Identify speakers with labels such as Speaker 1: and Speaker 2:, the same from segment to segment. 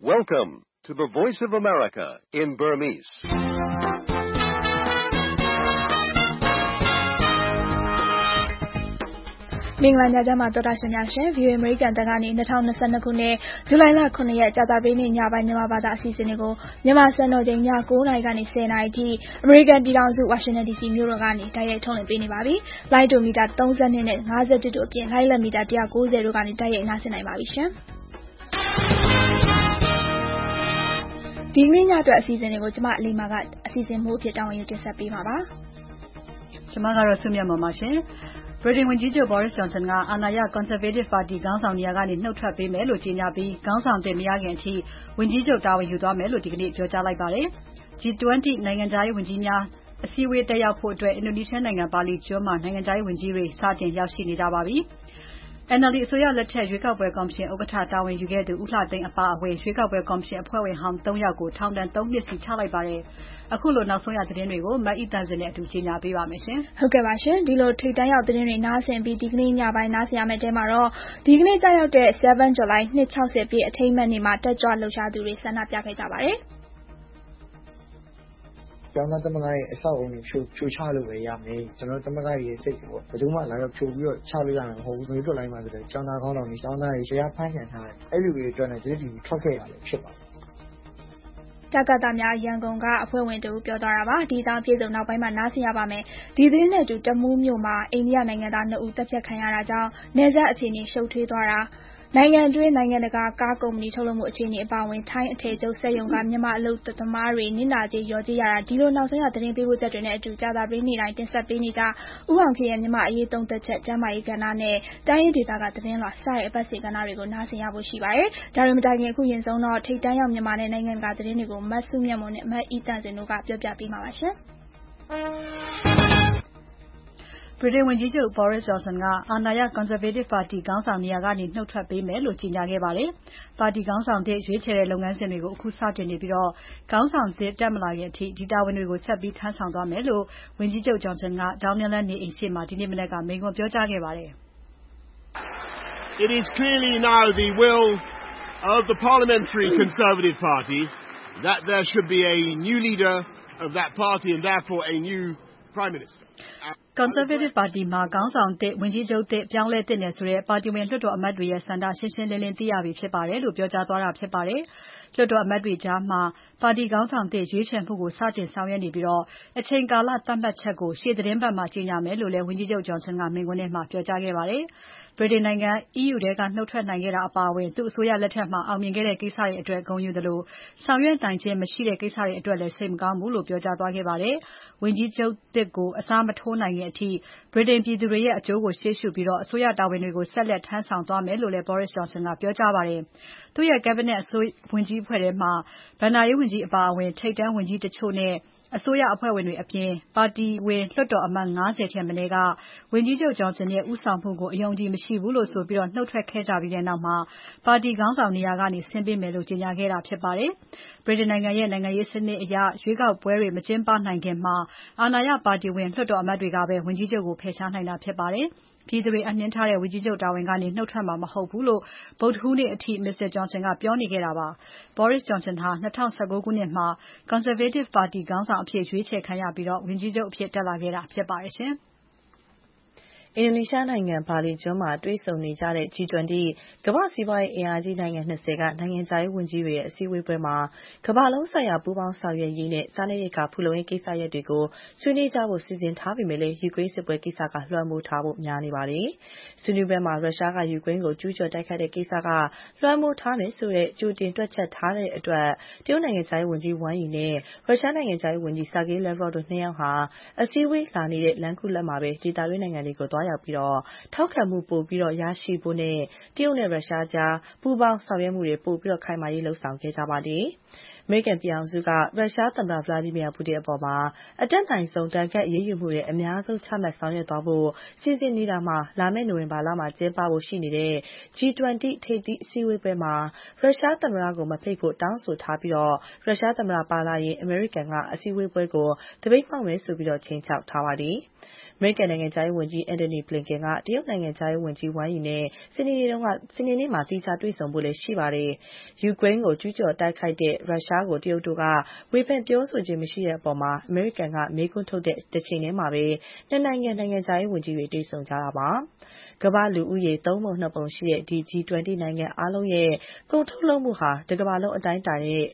Speaker 1: Welcome to the Voice of America in Burmese.
Speaker 2: ။မင်္ဂလာညချမ်းပါတော်တာရှင်များရှင် VOA American တန်ကနေ2022ခုနှစ်ဇူလိုင်လ9ရက်ကြာသပတေးနေ့ညပိုင်းမြန်မာဘာသာအစီအစဉ်တွေကိုမြန်မာစံတော်ချိန်ည9:00နာရီကနေ10:00နာရီထိ American ပြည်ထောင်စု Washington DC မြို့တော်ကနေတိုက်ရိုက်ထုတ်လွှင့်ပေးနေပါပြီ။လိုင်းဒိုမီတာ32နဲ့51တို့အပြင်လိုင်းလက်မီတာ190တို့ကနေတိုက်ရိုက်နားဆင်နိုင်ပါပြီရှင်။ဒီနေ့ညအတွက်အစီအစဉ်တွေကိုကျမအလီမာကအစီအစဉ်မှုအဖြစ်တာဝန်ယူတင်ဆက်ပေးမှာပါ
Speaker 3: ။ကျမကတော့ဆုမြတ်မောင်ပါရှင်။ ဗြိတိန်ဝန်ကြီးချုပ် Boris Johnson ကအာဏာရ Conservative ပါတီခေါင်းဆောင်နေရာကနေနှုတ်ထွက်ပေးမယ်လို့ကြေညာပြီးခေါင်းဆောင်သစ်မရခင်အထိဝန်ကြီးချုပ်တာဝန်ယူသွားမယ်လို့ဒီကနေ့ပြောကြားလိုက်ပါတယ်။ G20 နိုင်ငံခြားရေးဝန်ကြီးများအစည်းအဝေးတက်ရောက်ဖို့အတွက်အင်ဒိုနီးရှားနိုင်ငံဘာလီကျွန်းမှာနိုင်ငံခြားရေးဝန်ကြီးတွေစတင်ရောက်ရှိနေကြပါပြီ။ NLD အစိုးရလက်ထက်ရွေးကောက်ပွဲကော်မရှင်ဥက္ကဋ္ဌတာဝန်ယူခဲ့သူဦးလှသိန်းအပါအဝင်ရွေးကောက်ပွဲကော်မရှင်အဖွဲ့ဝင်ဟောင်း3ယောက်ကိုထောင်ဒဏ်3နှစ်စီချလိုက်ပါတယ်။အခုလိုနောက်ဆုံးရသတင်းတွေကိုမအိတန်စင်နဲ့အတူကြီးညာပေးပါမယ်ရှင်
Speaker 2: ။ဟုတ်ကဲ့ပါရှင်။ဒီလိုထိပ်တန်းရောက်သတင်းတွေနားဆင်ပြီးဒီကနေ့ညပိုင်းနားဆင်ရမယ့်တဲမှာတော့ဒီကနေ့ကြာရောက်တဲ့7 July 260ပြည့်အထိမ်းအမှတ်နေ့မှာတက်ကြွလှုပ်ရှားသူတွေဆန္ဒပြခဲ့ကြပါတယ်။
Speaker 4: ကျောင်းသားသမဂ္ဂရဲ့အဆောက်အအုံတွေဖြိုချလို့ပဲရမယ်ကျွန်တော်သမဂ္ဂရဲ့စိတ်ကိုဘယ်သူမှလာရောက်ဖြိုပြီးတော့ချလို့ရမှာမဟုတ်ဘူးမျိုးထွက်လိုက်မှဆိုတော့ကျောင်းသားခေါင်းဆောင်တွေကျောင်းသားတွေတရားဖမ်းခံထားတယ်အဲ့လူတွေအတွက်လည်းဒီနေ့ထွက်ခဲ့ရတယ်ဖြစ်ပါတယ်
Speaker 2: တက္ကသများရန်ကုန်ကအဖွဲ့ဝင်တို့ပြောသွားတာပါဒီအကြောင်းပြည်စုံနောက်ပိုင်းမှာနားဆင်ရပါမယ်ဒီသတင်းနဲ့အတူတမူးမြို့မှာအိန္ဒိယနိုင်ငံသား2ဦးတပ်ဖြတ်ခံရတာကြောင့်နေဆက်အခြေအနေရှုပ်ထွေးသွားတာနိုင်ငံတွင်းနိုင်ငံတကာကားကုမ္ပဏီထုတ်လုပ်မှုအခြေအနေအပါအဝင်ထိုင်းအထည်ချုပ်စက်ရုံကမြန်မာအလုပ်သမားတွေနစ်နာကြေးရော်ကြေးရတာဒီလိုနောက်ဆုံးရသတင်းပေးပို့ချက်တွေနဲ့အတူကြာသပတေးနေ့တိုင်းတင်ဆက်ပေးနေကြဥအောင်ခေရဲ့မြန်မာအရေးသုံးသက်ချက်ကျမ်းမာရေးကဏ္ဍနဲ့တိုင်းရင်းဒေသကသတင်းလွှာစတဲ့အပတ်စီကဏ္ဍတွေကိုနားဆင်ရဖို့ရှိပါတယ်ဒါတွေမတိုင်ခင်အခုရင်ဆုံးတော့ထိပ်တန်းရောက်မြန်မာနဲ့နိုင်ငံတကာသတင်းတွေကိုမတ်စုမြတ်မွန်နဲ့မတ်အီတန်စင်တို့ကပြောပြပေးမှာပါရှင်
Speaker 3: ဗြိတိန်ဝန်ကြီးချုပ် Boris Johnson ကအာဏာရ Conservative ပါတီခေါင်းဆောင်နေရာကနေနှုတ်ထွက်ပေးမယ်လို့ကြေညာခဲ့ပါတယ်။ပါတီခေါင်းဆောင်သစ်ရွေးချယ်တဲ့လုပ်ငန်းစဉ်တွေကိုအခုစတင်နေပြီးခေါင်းဆောင်သစ်တက်မလာခင်အထိဒီတာဝန်တွေကိုဆက်ပြီးထမ်းဆောင်သွားမယ်လို့ဝန်ကြီးချုပ် Johnson ကဒေါင်းနင်းလန်းနေအိမ်ရှေ့မှာဒီနေ့မနက်ကမိန့်ခွန်းပြောကြားခဲ့ပါတယ်
Speaker 5: ။ It is clearly now the will of the Parliamentary Conservative Party that there should be a new leader of that party and therefore a new Prime Minister.Conservative
Speaker 3: ပါတီမှာခေါင်းဆောင်သစ်ဝန်ကြီးချုပ်သစ်ပြောင်းလဲသင့်တယ်ဆိုတဲ့ပါတီဝင်လွှတ်တော်အမတ်တွေရဲ့ဆန္ဒရှင်းရှင်းလင်းလင်းသိရပြီဖြစ်ပါတယ်လို့ပြောကြားသွားတာဖြစ်ပါတယ်။လွှတ်တော်အမတ်တွေကြားမှာပါတီခေါင်းဆောင်သစ်ရွေးချယ်မှုကိုစတင်ဆောင်ရွက်နေပြီးအချိန်ကာလသတ်မှတ်ချက်ကိုရှေ့သတင်းပတ်မှာကြေညာမယ်လို့လည်းဝန်ကြီးချုပ် Johnson ကမိန့်ခွန်းထဲမှာပြောကြားခဲ့ပါတယ်။ဗြိတိန်နိုင်ငံ EU ထဲကနှုတ်ထွက်နိုင်ခဲ့တာအပါအဝင်သူ့အစိုးရလက်ထက်မှာအောင်မြင်ခဲ့တဲ့ကိစ္စတွေအတွက်ဂုဏ်ယူသလိုဆောင်ရွက်နိုင်ခြင်းမရှိတဲ့ကိစ္စတွေအတွက်လည်းစိတ်မကောင်းဘူးလို့ပြောကြားသွားခဲ့ပါတယ်။ဝန်ကြီးချုပ်သစ်ကိုအစားမထိုးနိုင်ခင်အထိဗြိတိန်ပြည်သူတွေရဲ့အကျိုးကိုရှေ့ရှုပြီးအစိုးရတာဝန်တွေကိုဆက်လက်ထမ်းဆောင်သွားမယ်လို့လည်း Boris Johnson ကပြောကြားပါတယ်။သူ့ရဲ့ Cabinet ဝန်ကြီးအဖွဲ့ထဲမှာဘဏ္ဍာရေးဝန်ကြီးအပါအဝင်ထိပ်တန်းဝန်ကြီးတချို့နဲ့အစိုးရအဖွဲ့ဝင်တွေအပြင်ပါတီဝင်လွှတ်တော်အမတ်50ထက်မနည်းကဝန်ကြီးချုပ် Johnson ရဲ့ဦးဆောင်မှုကိုအယုံကြည်မရှိဘူးလို့ဆိုပြီးနှုတ်ထွက်ခဲ့ကြပြီးတဲ့နောက်ပါတီခေါင်းဆောင်နေရာကနေဆင်းပေးမယ်လို့ကြေညာခဲ့တာဖြစ်ပါတယ်။ဗြိတိန်နိုင်ငံရဲ့နိုင်ငံရေးစနစ်အရရွေးကောက်ပွဲတွေမကျင်းပနိုင်ခင်အာဏာရပါတီဝင်လွှတ်တော်အမတ်တွေကပဲဝန်ကြီးချုပ်ကိုဖယ်ရှားနိုင်တာဖြစ်ပါတယ်။ပြည်သူတွေအနှင်းထားတဲ့ဝန်ကြီးချုပ်တာဝန်ကနေနှုတ်ထွက်မှာမဟုတ်ဘူးလို့ဗုဒ္ဓဟူးနေ့အထိ Mr. Johnson ကပြောနေခဲ့တာပါ။ Boris Johnson ဟာ2019ခုနှစ်မှာ Conservative ပါတီခေါင်းဆောင်အဖြစ်ရွေးချယ်ခံရပြီးဝန်ကြီးချုပ်အဖြစ်တက်လာခဲ့တာဖြစ်ပါတယ်ရှင်။
Speaker 6: အင်ဒိုနီးရှားနိုင်ငံဘာလီကျွန်းမှာတွေ့ဆုံနေကြတဲ့ G20 ကမ္ဘာ့စီးပွားရေးအင်အားကြီးနိုင်ငံ20ကနိုင်ငံခြားရေးဝန်ကြီးတွေရဲ့အစည်းအဝေးပွဲမှာကမ္ဘာလုံးဆိုင်ရာပူးပေါင်းဆောင်ရွက်ရေးနဲ့စားနပ်ရိက္ခာဖူလုံရေးကိစ္စရပ်တွေကိုဆွေးနွေးကြဖို့စီစဉ်ထားပေမဲ့ယူကရိန်းစစ်ပွဲကိစ္စကလွှမ်းမိုးထားဖို့များနေပါတယ်။ဆွေးနွေးပွဲမှာရုရှားကယူကရိန်းကိုကျူးကျော်တိုက်ခိုက်တဲ့ကိစ္စကလွှမ်းမိုးထားတယ်ဆိုတဲ့ကြိုတင်တွက်ချက်ထားတဲ့အတွက်တရုတ်နိုင်ငံခြားရေးဝန်ကြီးဝမ်ယီနဲ့ရုရှားနိုင်ငံခြားရေးဝန်ကြီး Sergei Lavrov တို့နှစ်ယောက်ဟာအစည်းအဝေးလာနေတဲ့လမ်းခုလတ်မှာပဲဒေသတွင်းနိုင်ငံတွေကိုသွားရောက်ပြီးထောက်ခံမှုပိုပြီးရရှိဖို့နဲ့တရုတ်နဲ့ရုရှားကြားပူးပေါင်းဆောင်ရွက်မှုတွေပိုပြီးခိုင်မာရေးလုပ်ဆောင်ခဲ့ကြပါတယ်။မေရိကန်ပြည်ထောင်စုကရုရှားသမ္မတ Vladimir Putin အပေါ်မှာအတက်နိုင်ဆုံးဒဏ်ခတ်အရေးယူမှုတွေအများဆုံးချမှတ်ဆောင်ရွက်သွားဖို့စီစဉ်နေတာမှာလာမယ့်နိုဝင်ဘာလမှာကျင်းပဖို့ရှိနေတဲ့ G20 ထိပ်သီးအစည်းအဝေးပွဲမှာရုရှားသမ္မတကိုမဖိတ်ဖို့တောင်းဆိုထားပြီးရုရှားသမ္မတပါလာရင်အမေရိကန်ကအစည်းအဝေးပွဲကိုသပိတ်မှောက်မယ်ဆိုပြီးခြိမ်းခြောက်ထားပါတယ်။ အမေရိကန်နိုင်ငံခြားရေးဝန်ကြီး Antony Blinken ကတရုတ်နိုင်ငံခြားရေးဝန်ကြီး Wang Yi နဲ့ စနေနေ့မှာသီးခြားတွေ့ဆုံဖို့ရှိပါတယ်။ ယူကရိန်းကိုကျူးကျော်တိုက်ခိုက်တဲ့ရုရှားကိုတရုတ်တို့ကဝေဖန်ပြောဆိုခြင်းမရှိတဲ့အပေါ်အမေရိကန်ကမေးခွန်းထုတ်တဲ့တချိန်တည်းမှာနှစ်နိုင်ငံနိုင်ငံခြားရေးဝန်ကြီးတွေတွေ့ဆုံကြတာပါ။ ကမ္ဘာ့လူဦးရေ သုံးပုံနှစ်ပုံရှိတဲ့ဒီ G20 နိုင်ငံအားလုံးရဲ့ကုန်ထုတ်လုပ်မှုဟာတကမ္ဘာလုံးအတိုင်းအတာနဲ့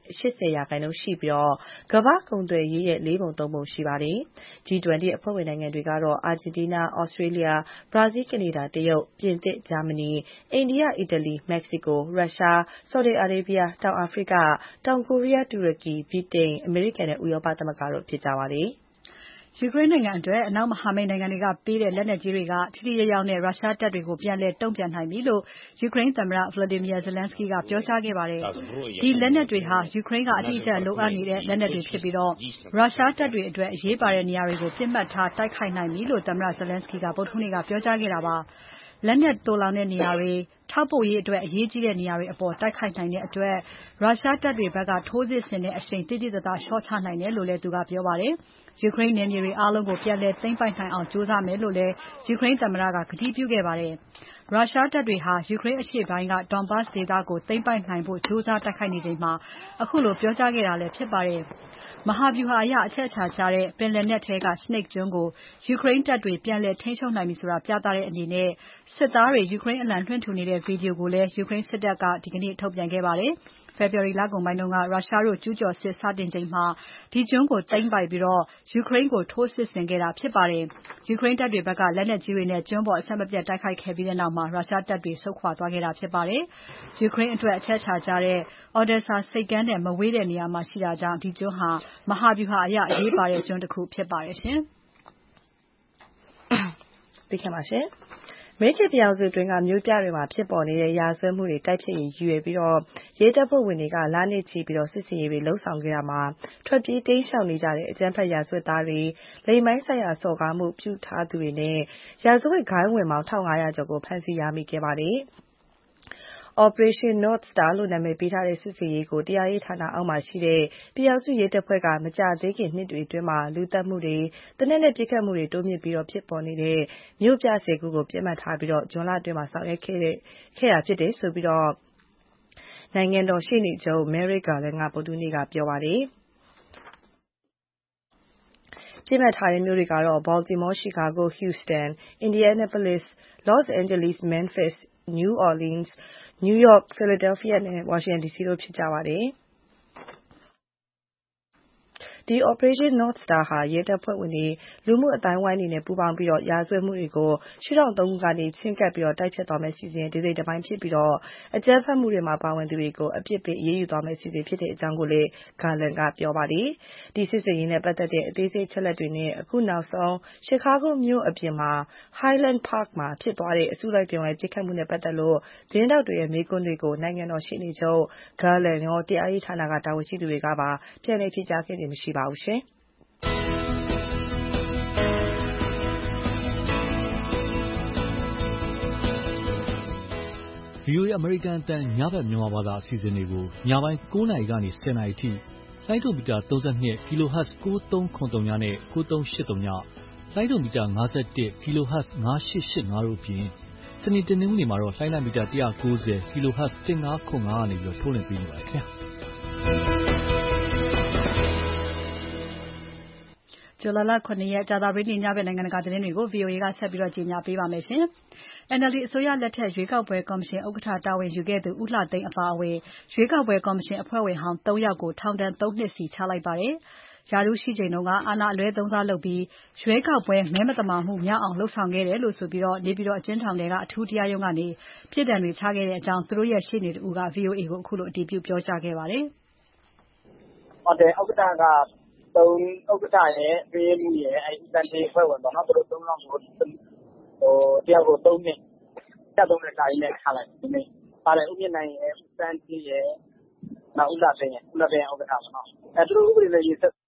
Speaker 6: 80% ရှိပြီးကမ္ဘာ့ကုန်သွယ်ရေးရဲ့ လေးပုံသုံးပုံရှိပါတယ်။ G20 အဖွဲ့ဝင်နိုင်ငံတွေကတော့အာဂျင်တီးနား၊ ဩစတြေးလျ၊ ဘရာဇီး၊ ကနေဒါ၊ တရုတ်၊ ပြင်သစ်၊ ဂျာမနီ၊ အိန္ဒိယ၊ အီတလီ၊ မက္ကဆီကို၊ ရုရှား၊ ဆော်ဒီအာရေဗျ၊ တောင်အာဖရိက၊ တောင်ကိုရီးယား၊ တူရကီ၊ ဗြိတိန်၊ အမေရိကန်နဲ့ ဥရောပသမဂ္ဂတို့ဖြစ်ကြပါတယ်။
Speaker 3: ယူကရိန်းနိုင်ငံအတွက်အနောက်မဟာမိတ်နိုင်ငံတွေကပေးတဲ့လက်နက်ကြီးတွေကထိထိရောက်ရောက်နဲ့ရုရှားတပ်တွေကိုပြန်လည်တုံ့ပြန်နိုင်ပြီလို့ယူကရိန်းသမ္မတ Volodymyr Zelenskyy ကပြောကြားခဲ့ပါတယ်။ ဒီလက်နက်တွေဟာယူကရိန်းကအတိအကျလိုအပ်နေတဲ့လက်နက်တွေဖြစ်ပြီးရုရှားတပ်တွေအတွက်အရေးပါတဲ့နေရာတွေကိုပစ်မှတ်ထားတိုက်ခိုက်နိုင်ပြီလို့သမ္မတ Zelenskyy ကဗုဒ္ဓဟူးနေ့ကပြောကြားခဲ့တာပါ။ လက်နက်သိုလှောင်တဲ့နေရာတွေ၊ ထောက်ပို့ရေးအတွက်အရေးကြီးတဲ့နေရာတွေအပေါ်တိုက်ခိုက်နိုင်တဲ့အတွက်ရုရှားတပ်တွေဘက်ကထိုးစစ်ဆင်တဲ့အရှိန်သိသိသာသာလျှော့ချနိုင်တယ်လို့လည်းသူကပြောပါတယ်။ ယူကရိန်းနယ်မြေတွေအားလုံးကိုပြန်လည်သိမ်းပိုက်နိုင်အောင်ကြိုးစားမယ်လို့လည်းယူကရိန်းသမ္မတကကတိပြုခဲ့ပါတယ်။ ရုရှားတပ်တွေဟာယူကရိန်းအရှေ့ပိုင်းက Donbas ဒေသကိုသိမ်းပိုက်နိုင်ဖို့ကြိုးစားတိုက်ခိုက်နေချိန်မှာခုလိုပြောကြားခဲ့တာလည်းဖြစ်ပါတယ်။ မဟာဗျူဟာအရအချက်အခြာကျတဲ့ပင်လယ်နက်ထဲက Snake ကျွန်းကိုယူကရိန်းတပ်တွေပြန်လည်ထိန်းချုပ်နိုင်ပြီဆိုတာပြသတဲ့အနေနဲ့စစ်သားတွေယူကရိန်းအလံလွှင့်ထူနေတဲ့ Video ကိုလည်းယူကရိန်းစစ်တပ်ကဒီကနေ့ထုတ်ပြန်ခဲ့ပါတယ်။ ဖေဖော်ဝါရီလကုန်ပိုင်းကရုရှားတို့ကျူးကျော်စစ်စတင်ချိန်မှာဒီကျွန်းကိုသိမ်းပိုက်ပြီးယူကရိန်းကိုထိုးစစ်ဆင်ခဲ့တာဖြစ်ပါတယ်။ ယူကရိန်းတပ်တွေဘက်ကလက်နက်ကြီးတွေနဲ့ကျွန်းပေါ်အဆက်မပြတ်တိုက်ခိုက်ခဲ့ပြီးနောက်ရုရှားတပ်တွေဆုတ်ခွာသွားခဲ့တာဖြစ်ပါတယ်။ ယူကရိန်းအတွက်အချက်အခြာကျတဲ့ Odesa ဆိပ်ကမ်းနဲ့မဝေးတဲ့နေရာမှာရှိတာကြောင့်ဒီကျွန်းဟာမဟာဗျူဟာအရအရေးပါတဲ့ကျွန်းတခုဖြစ်ပါတယ်ရှင်။
Speaker 6: အမေရိကန်ပြည်ထောင်စုအတွင်းကမြို့ပြတွေမှာဖြစ်ပေါ်နေတဲ့ရာဇဝတ်မှုတွေတိုက်ဖျက်ရေးရည်ရွယ်ပြီးရဲတပ်ဖွဲ့ဝင်တွေကလနဲ့ချီစစ်ဆင်ရေးတွေလုပ်ဆောင်ခဲ့ရာမှာထွက်ပြေးတိမ်းရှောင်နေကြတဲ့အကြမ်းဖက်ရာဇဝတ်သားတွေလိင်ပိုင်းဆိုင်ရာစော်ကားမှုပြုထားသူတွေနဲ့ရာဇဝတ်ဂိုဏ်းဝင်ပေါင်း 1500 ကျော်ကိုဖမ်းဆီးရမိခဲ့ပါတယ်။ Operation North Star လို့နာမည်ပေးထားတဲ့စစ်ဆင်ရေးကိုတရားရေးဌာနအောက်မှာရှိတဲ့ပြည်ထောင်စုရဲတပ်ဖွဲ့ကမကြာသေးခင်နှစ်တွေအတွင်းလူသတ်မှုတွေသေနတ်နဲ့ပစ်ခတ်မှုတွေတိုးမြင့်ဖြစ်ပေါ်နေတဲ့မြို့ပြ 10 ခုကိုပစ်မှတ်ထားပြီးဇွန်လအတွင်းဆောင်ရွက်ခဲ့တာဖြစ်တယ်လို့နိုင်ငံတော်ရှေ့နေချုပ် Merrick Garland ကဗုဒ္ဓဟူးနေ့ကပြောပါတယ်။ ပစ်မှတ်ထားတဲ့မြို့တွေကတော့ Baltimore, Chicago, Houston, Indianapolis, Los Angeles, Memphis, New Orleans, New York, Philadelphia နဲ့ Washington DC တို့ဖြစ်ကြပါတယ်။ Operation North Star ဟာရဲတပ်ဖွဲ့ဝင်တွေလူမှုအသိုင်းအဝိုင်းတွေနဲ့ပူးပေါင်းပြီးရာဇဝတ်မှုတွေကိုရှုထောင့် 3 ခုကနေချဉ်းကပ်တိုက်ဖျက်သွားမယ့်အစီအစဉ်ရဲ့တစိတ်တပိုင်းဖြစ်ပြီးအကြမ်းဖက်မှုတွေမှာပါဝင်သူတွေကိုအပြစ်ပေးအရေးယူသွားမယ့်အစီအစဉ်ဖြစ်ကြောင်းလည်း Garland ကပြောပါတယ်။ ဒီစစ်ဆင်ရေးနဲ့ပတ်သက်တဲ့အသေးစိတ်အချက်အလက်တွေနဲ့အခုနောက်ဆုံး Chicago မြို့အပြင် Highland Park မှာဖြစ်သွားတဲ့အစုလိုက်အပြုံလိုက်ပစ်ခတ်မှုနဲ့ပတ်သက်လို့သတင်းထောက်တွေရဲ့မေးခွန်းတွေကိုနိုင်ငံတော်ရှေ့နေချုပ် Garland ရောတရားရေးဌာနတာဝန်ရှိသူတွေကပါပြန်လည်ဖြေကြားခဲ့ခြင်းမရှိပါဘူး။
Speaker 7: VOA အမေရိကန်အသံညဘက်မြန်မာဘာသာအစီအစဉ်တွေကိုညပိုင်း 9 နာရီကနေ 10 နာရီအထိလိုင်းဒိုမီတာ 32 kHz 9373 နဲ့ 9383 ညလိုင်းဒိုမီတာ 51 kHz 5885 တို့အပြင်စနေတနင်္ဂနွေမှာတော့လိုင်းလံမီတာ 190 kHz 1505 ကနေထုတ်လွှင့်ပေးနေပါတယ်ခင်ဗျာ။
Speaker 3: ဇူလိုင်လ 7 ရက်ကြာသပတေးနေ့ညဘက်နိုင်ငံတကာသတင်းတွေကို VOA ကဆက်ပြီးကြေညာပေးပါမယ်။ NLD အစိုးရလက်ထက်ရွေးကောက်ပွဲကော်မရှင်ဥက္ကဋ္ဌတာဝန်ယူခဲ့သူဦးလှသိန်းအပါအဝင်ရွေးကောက်ပွဲကော်မရှင်အဖွဲ့ဝင်ဟောင်း ၃ ယောက်ကိုထောင်ဒဏ် 3 နှစ်စီချလိုက်ပါတယ်။ ရာထူးရှိချိန်ကအာဏာအလွဲသုံးစားလုပ်ပြီးရွေးကောက်ပွဲမဲမသမာမှုမြောက်အောင်လုပ်ဆောင်ခဲ့တယ်လို့ဆိုပြီးနေပြည်တော်အကျဉ်းထောင်ထဲကအထူးတရားရုံးကနေပြစ်ဒဏ်တွေချခဲ့ကြောင်းသူတို့ရဲ့ရှေ့နေတဦးက VOA ကိုခုလိုအတည်ပြုပြောကြားခဲ့ပါတယ်။
Speaker 8: ဟုတ်တယ်ဥက္ကဋ္ဌရယ်အတွင်းရေးမှူးရယ်ဦးသန့်ဌေးအဖွဲ့ဝင်ပေါ့နော်သူတို့ 3 ယောက်ကိုတယောက်ကို 3 နှစ်135 နဲ့ချလိုက်တယ်ဒီနေ့ပါတယ်ဦးမြင့်နိုင်ရယ်ဦးသန့်ဌေးရယ်နနောက်ဥလာသိန်းဥက္ကဋ္ဌပေါ့နော်သူတို့ဥပဒေနဲ့ရေးဆက်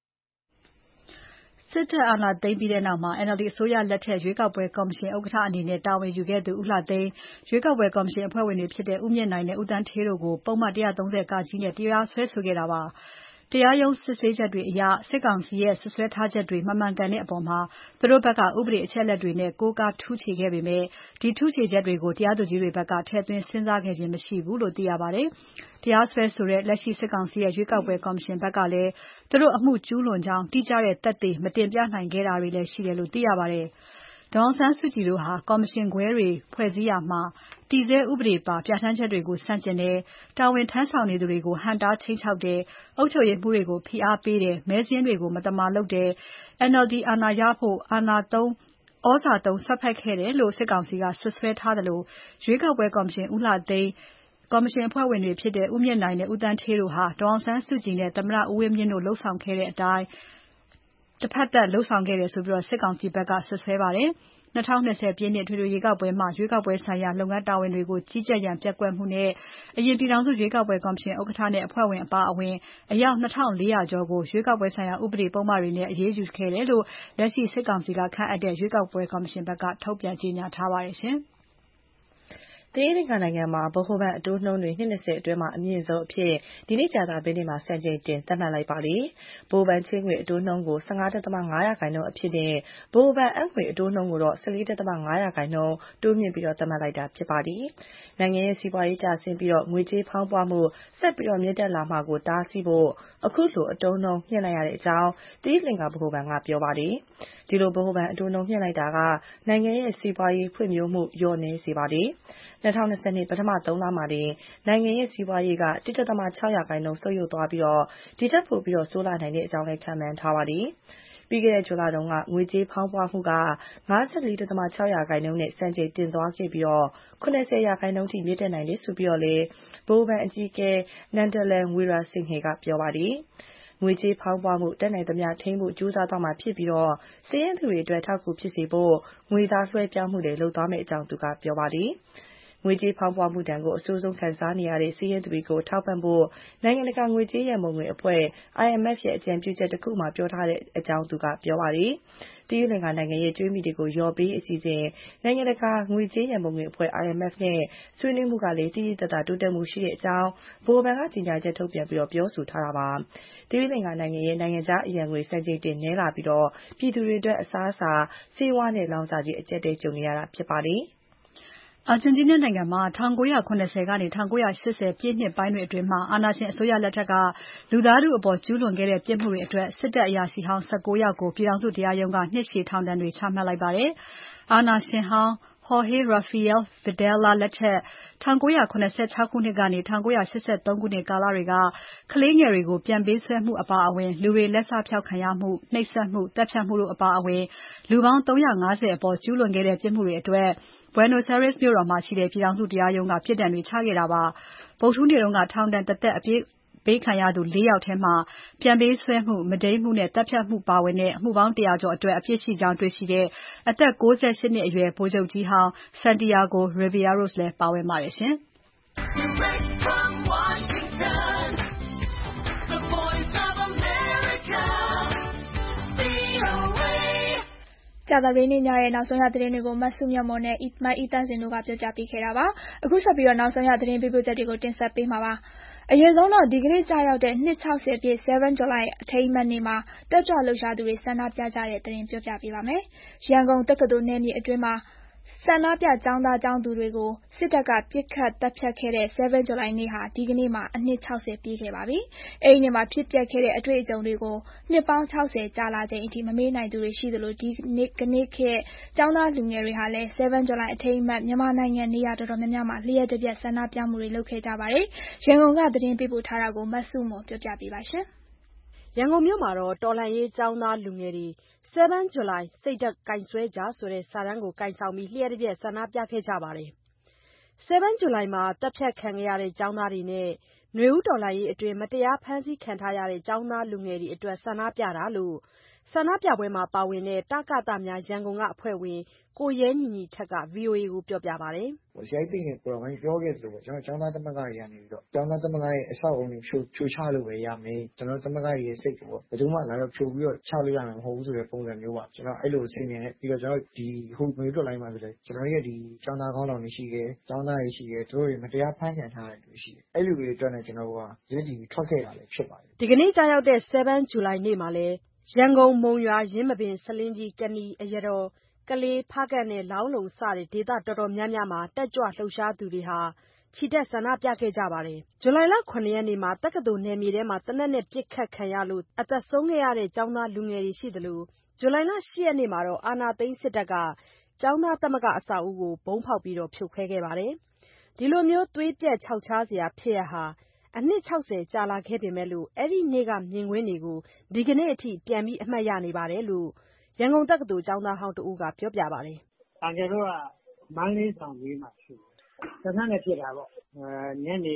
Speaker 3: စစ်တပ်အာဏာသိမ်းပြီးတဲ့နောက် NLD အစိုးရလက်ထက်ရွေးကောက်ပွဲကော်မရှင်ဥက္ကဋ္ဌအနေနဲ့တာဝန်ယူခဲ့သူဦးလှသိန်း၊ရွေးကောက်ပွဲကော်မရှင်အဖွဲ့ဝင်တွေဖြစ်တဲ့ဦးမြင့်နိုင်နဲ့ဦးသန်းဌေးတို့ကိုပုဒ်မ 130 (က) နဲ့တရားစွဲဆိုခဲ့တာပါ။တရားရုံးစစ်ဆေးချက်တွေအရစစ်ကောင်စီရဲ့စွပ်စွဲထားချက်တွေမမှန်ကန်တဲ့အပေါ်သူတို့ဘက်ကဥပဒေအချက်အလက်တွေနဲ့ကိုးကားထူးခြေခဲ့ပေမဲ့ဒီထူးခြေချက်တွေကိုတရားသူကြီးတွေဘက်ကထည့်သွင်းစဉ်းစားခဲ့ခြင်းမရှိဘူးလို့သိရပါတယ်။တရားစွဲဆိုတဲ့လက်ရှိစစ်ကောင်စီရဲ့ရွေးကောက်ပွဲကော်မရှင်ဘက်ကလည်းသူတို့အမှုကျူးလွန်ကြောင်းတိကျတဲ့သက်သေမတင်ပြနိုင်ခဲ့တာတွေလည်းရှိတယ်လို့သိရပါတယ်။ဒေါ်အောင်ဆန်းစုကြည်တို့ဟာကော်မရှင်ခွဲတွေဖွဲ့စည်းရာမှာတည်ဆဲဥပဒေပါပြဋ္ဌာန်းချက်တွေကိုဆန့်ကျင်တယ်၊တာဝန်ထမ်းဆောင်နေသူတွေကိုဟန့်တားခြိမ်းခြောက်တယ်၊အုပ်ချုပ်ရေးမှူးတွေကိုဖိအားပေးတယ်၊မဲစာရင်းတွေကိုမသမာလုပ်တယ်၊ NLD အာဏာရဖို့ဩဇာသုံးစွက်ဖက်ခဲ့တယ်လို့စစ်ကောင်စီကစွပ်စွဲထားသလိုရွေးကောက်ပွဲကော်မရှင်ဦးလှသိန်းကော်မရှင်အဖွဲ့ဝင်တွေဖြစ်တဲ့ဦးမြင့်နိုင်နဲ့ဦးသန်းဌေးတို့ဟာဒေါ်အောင်ဆန်းစုကြည်နဲ့သမ္မတဦးဝင်းမြင့်တို့လှုပ်ဆောင်ခဲ့တဲ့အတိုင်းတဖက်သတ်လှုပ်ဆောင်ခဲ့တယ်ဆိုပြီးစစ်ကောင်စီဘက်ကစွပ်စွဲပါတယ်။2020ပြည့်နှစ်ထွေထွေရွေးကောက်ပွဲမှာရွေးကောက်ပွဲဆိုင်ရာလုပ်ငန်းတာဝန်တွေကိုကြီးကြပ်ရန်ပျက်ကွက်မှုနဲ့အရင်ပြည်ထောင်စုရွေးကောက်ပွဲကော်မရှင်ဥက္ကဋ္ဌနဲ့အဖွဲ့ဝင်အပါအဝင်အယောက် 2400 ကျော်ကိုရွေးကောက်ပွဲဆိုင်ရာဥပဒေပုဒ်မတွေနဲ့အရေးယူခဲ့တယ်လို့လက်ရှိစစ်ကောင်စီကခန့်အပ်တဲ့ရွေးကောက်ပွဲကော်မရှင်ဘက်ကထုတ်ပြန်ကြေညာထားပါတယ်ရှင်။
Speaker 6: သီရိလင်္ကာနိုင်ငံမှာဗဟိုဘဏ်အတိုးနှုန်းတွေနှစ်20အတွင်းအမြင့်ဆုံးအဖြစ်ဒီနေ့ကြာသပတေးနေ့မှာစံချိန်တင်သတ်မှတ်လိုက်ပါတယ်။ဗဟိုဘဏ်ချေးငွေအတိုးနှုန်းကို 15.5% အဖြစ်နဲ့ဗဟိုဘဏ်အပ်ငွေအတိုးနှုန်းကိုတော့ 14.5% တိုးမြှင့်ပြီးသတ်မှတ်လိုက်တာဖြစ်ပါတယ်။နိုင်ငံရဲ့စီးပွားရေးကျဆင်းပြီးငွေကြေးဖောင်းပွမှုဆက်ပြီးမြင့်တက်လာမှာကိုတားဆီးဖို့အခုလိုအတိုးနှုန်းမြှင့်လိုက်ရတဲ့အကြောင်းသီရိလင်္ကာဗဟိုဘဏ်ကပြောပါတယ်။ဒီလိုဗဟိုဘဏ်အတိုးနှုန်းမြှင့်လိုက်တာကနိုင်ငံရဲ့စီးပွားရေးဖွံ့ဖြိုးမှုလျော့နည်းစေပါတယ်။ 2020ပထမ3လမှာတင်နိုင်ငံရဲ့စီးပွားရေးက 1.6% ဆုတ်ယုတ်သွားပြီးဒီထက်ပိုပြီးဆိုးလာနိုင်တဲ့အကြောင်းလည်းခန့်မှန်းထားပါတယ်။ပြီးခဲ့တဲ့ဇွန်လတုန်းကငွေကြေးဖောင်းပွမှုက 54.6% နဲ့စံချိန်တင်သွားခဲ့ပြီး70% ထိမြင့်တက်နိုင်တယ်ဆိုပြီးလည်းဗဟိုဘဏ်အကြီးအကဲ Nandalan Weerasinghe ကပြောပါတယ်။ငွေကြေးဖောင်းပွမှုတတ်နိုင်သမျှထိန်းဖို့ကြိုးစားသွားမှာဖြစ်ပြီးစာရင်းသူတွေအတွက်ထောက်ကူဖြစ်စေဖို့ငွေသားလွှဲပြောင်းမှုတွေလုပ်သွားမယ့်အကြောင်းသူကပြောပါတယ်။ငွေကြေးဖောင်းပွမှုဒဏ်ကိုအဆိုးဆုံးခံစားနေရတဲ့စာရင်းသူတွေကိုထောက်ပံ့ဖို့နိုင်ငံတကာငွေကြေးရန်ပုံငွေအဖွဲ့ IMF ရဲ့အကြံပြုချက်တစ်ခုမှာပြောထားတဲ့အကြောင်းသူကပြောပါတယ်။သီရိလင်္ကာနိုင်ငံရဲ့ကြွေးမြီတွေကိုလျော်ပေးအစီအစဉ်နိုင်ငံတကာငွေကြေးရန်ပုံငွေအဖွဲ့ IMF နဲ့ဆွေးနွေးမှုကလည်းတိတိကျကျတိုးတက်မှုရှိတဲ့အကြောင်းဗဟိုဘဏ်ကကြေညာချက်ထုတ်ပြန်ပြောဆိုထားတာပါ။သီရိလင်္ကာနိုင်ငံရဲ့နိုင်ငံခြားအရန်ငွေစံချိန်တင်နည်းလာပြီးပြည်သူတွေအတွက်အစားအစာဆေးဝါးနဲ့လောင်စာကြီးအကျပ်တဲကြုံနေရတာဖြစ်ပါတယ်။
Speaker 3: အာဂျင်တီးနားနိုင်ငံမှာ1970ကနေ1980ပြည့်နှစ်ပိုင်းတွေအတွင်းအာဏာရှင်အစိုးရလက်ထက်ကလူသားထုအပေါ်ကျူးလွန်ခဲ့တဲ့ပြစ်မှုတွေအတွက်စစ်တပ်အရာရှိဟောင်း19ယောက်ကိုပြည်ထောင်စုတရားရုံးကနှစ်ရှည်ထောင်ဒဏ်တွေချမှတ်လိုက်ပါတယ်။အာဏာရှင်ဟောင်း Jorge Rafael Videla လက်ထက်1976ခုနှစ်ကနေ1983ခုနှစ်ကာလတွေကကလေးငယ်တွေကိုပြန်ပေးဆွဲမှုအပါအဝင်လူတွေလက်စဖျောက်ခံရမှုနှိပ်စက်မှုတပ်ဖြတ်မှုတို့အပါအဝင်လူပေါင်း350အပေါ်ကျူးလွန်ခဲ့တဲ့ပြစ်မှုတွေအတွက်Buenos Aires မြို့တော်မှာရှိတဲ့ပြည်ထောင်စုတရားရုံးကပြစ်ဒဏ်တွေချခဲ့တာပါ။ဗုဒ္ဓဟူးနေ့ကထောင်ဒဏ်တသက်အပြည့်ပေးခံရသူ4ယောက်ထဲမှာပြန်ပေးဆွဲမှု၊မုဒိမ်းမှုနဲ့တပ်ဖြတ်မှုပါဝင်တဲ့အမှုပေါင်း100ကျော်အတွက်အပြစ်ရှိကြောင်းတွေ့ရှိတဲ့အသက်68နှစ်အရွယ်ဗိုလ်ချုပ်ကြီးဟောင်း Santiago Riveros လည်းပါဝင်ပါတယ်ရှင်။
Speaker 2: ကြာသပတေးနေ့ညရဲ့နောက်ဆုံးရသတင်းတွေကိုမစုမြတ်မွန်နဲ့မအိသန့်စင်တို့ကပြောပြပေးခဲ့တာပါ။အခုဆက်ပြီးနောက်ဆုံးရသတင်းပေးပို့ချက်တွေကိုတင်ဆက်ပေးမှာပါ။အရင်ဆုံးတော့ဒီကနေ့ကြာရောက်တဲ့နှစ်60ပြည့် 7 July အထိမ်းအမှတ်နေ့မှာတက်ကြွလှုပ်ရှားသူတွေဆန္ဒပြကြတဲ့သတင်းပြောပြပေးပါမယ်။ရန်ကုန်တက္ကသိုလ်နယ်မြေအတွင်းမှာဆန္ဒပြကျောင်းသားကျောင်းသူတွေကိုစစ်တပ်ကပစ်ခတ်သတ်ဖြတ်ခဲ့တဲ့7 July နေ့ဟာဒီကနေ့မှာအနှစ်60ပြည့်ခဲ့ပါပြီ။အဲဒီနေ့မှာဖြစ်ပျက်ခဲ့တဲ့အတွေ့အကြုံတွေကိုနှစ်ပေါင်း60ကြာလာချိန်အထိမမေ့နိုင်သူတွေရှိသလိုဒီကနေ့ခေတ်ကျောင်းသားလူငယ်တွေဟာလည်း7 July အထိမ်းအမှတ်မြန်မာနိုင်ငံနေရာတော်တော်များများမှာလျှပ်တပြက်ဆန္ဒပြမှုတွေလုပ်ခဲ့ကြပါတယ်။ရန်ကုန်ကသတင်းပေးပို့ထားတာကိုမဆုမွန်ပြောပြပေးပါရှင်
Speaker 9: ။ရန်ကုန်မြို့မှာတော်လှန်ရေးကျောင်းသားလူငယ်တွေ7 July စိတ်ဓာတ်ကိုင်စွဲကြဆိုတဲ့စာတန်းကိုကိုင်ဆောင်ပြီးလျှပ်တပြက်ဆန္ဒပြခဲ့ကြပါတယ်။7 July မှာတပ်ဖြတ်ခံခဲ့ရတဲ့ကျောင်းသားတွေနဲ့နွေဦးတော်လှန်ရေးအတွင်းမတရားဖမ်းဆီးခံထားရတဲ့ကျောင်းသားလူငယ်တွေအတွက်ဆန္ဒပြတာလို့ဆန္ဒပြပွဲမှာပါဝင်တဲ့တကသများရန်ကုန်ကအဖွဲ့ဝင်ကိုရဲညီညီထက်က VOA ကိုပြောပြပါတယ်
Speaker 4: ။ဆရာကြီးသိနေပရိုဂရမ်ပြောခဲ့သလိုပေါ့ကျွန်တော်ကျောင်းသားသမဂ္ဂတွေကနေပြီးတော့ကျောင်းသားသမဂ္ဂရဲ့အဆောက်အအုံတွေဖြိုချလို့ပဲရမယ်ကျွန်တော်သမဂ္ဂရဲ့စိတ်ကိုဘယ်သူမှလာတော့ဖြိုပြီးတော့ချလို့ရမှာမဟုတ်ဘူးဆိုတဲ့ပုံစံမျိုးပါကျွန်တော်အဲ့လိုစီစဉ်နေပြီးတော့ကျွန်တော်ဒီဟိုမျိုးတွက်လိုက်မှဆိုလေကျွန်တော်ရဲ့ဒီကျောင်းသားခေါင်းဆောင်တွေရှိတယ်ကျောင်းသားတွေရှိတယ်တို့တွေမတရားဖမ်းဆီးထားတယ်ရှိတယ်အဲ့လိုတွေအတွက်နဲ့ကျွန်တော်ကဒီနေ့ထွက်ခဲ့တာလည်းဖြစ်ပါတယ်
Speaker 9: ဒီကနေ့ကြာရောက်တဲ့7 July နေ့မှာလဲရန်ကုန်မုံရွာရင်းမပင်ဆလင်းကြီးကနီအရတော်ကလေးဖားကတ်နဲ့လောင်းလုံစတဲ့ဒေသတော်တော်များများမှာတက်ကြွလှုပ်ရှားသူတွေဟာချီတက်ဆန္ဒပြခဲ့ကြပါတယ်။ဇူလိုင်လ 9 ရက်နေ့မှာတက္ကသိုလ်နယ်မြေထဲမှာတနက်နဲ့ပစ်ခတ်ခံရလို့အသက်ဆုံးခဲ့ရတဲ့ကျောင်းသားလူငယ်တွေရှိသလိုဇူလိုင်လ 10 ရက်နေ့မှာတော့အာဏာသိမ်းစစ်တပ်ကကျောင်းသားသမဂ္ဂအဆောက်အဦကိုဘုံဖောက်ပြီးဖြိုခွဲခဲ့ပါတယ်။ဒီလိုမျိုးသွေးပြတ်ခြောက်ခြားစရာဖြစ်ရဟာအနှစ် 60 ကြာလာခဲ့ပေမဲ့လို့အဲ့ဒီနေ့ကမြင်ကွင်းတွေကိုဒီကနေ့အထိပြန်ပြီးအမှတ်ရနေပါတယ်လို့ရန်ကုန်တက္ကသိုလ်ကျောင်းသားဟောင်းတဦးကပြောပြပါတယ်
Speaker 8: ။ကျွန်တော်ကမန္တလေးဆောင်ကြီးမှာရှိတယ်။တနက်နဲ့ဖြစ်တာပေါ့။ညနေ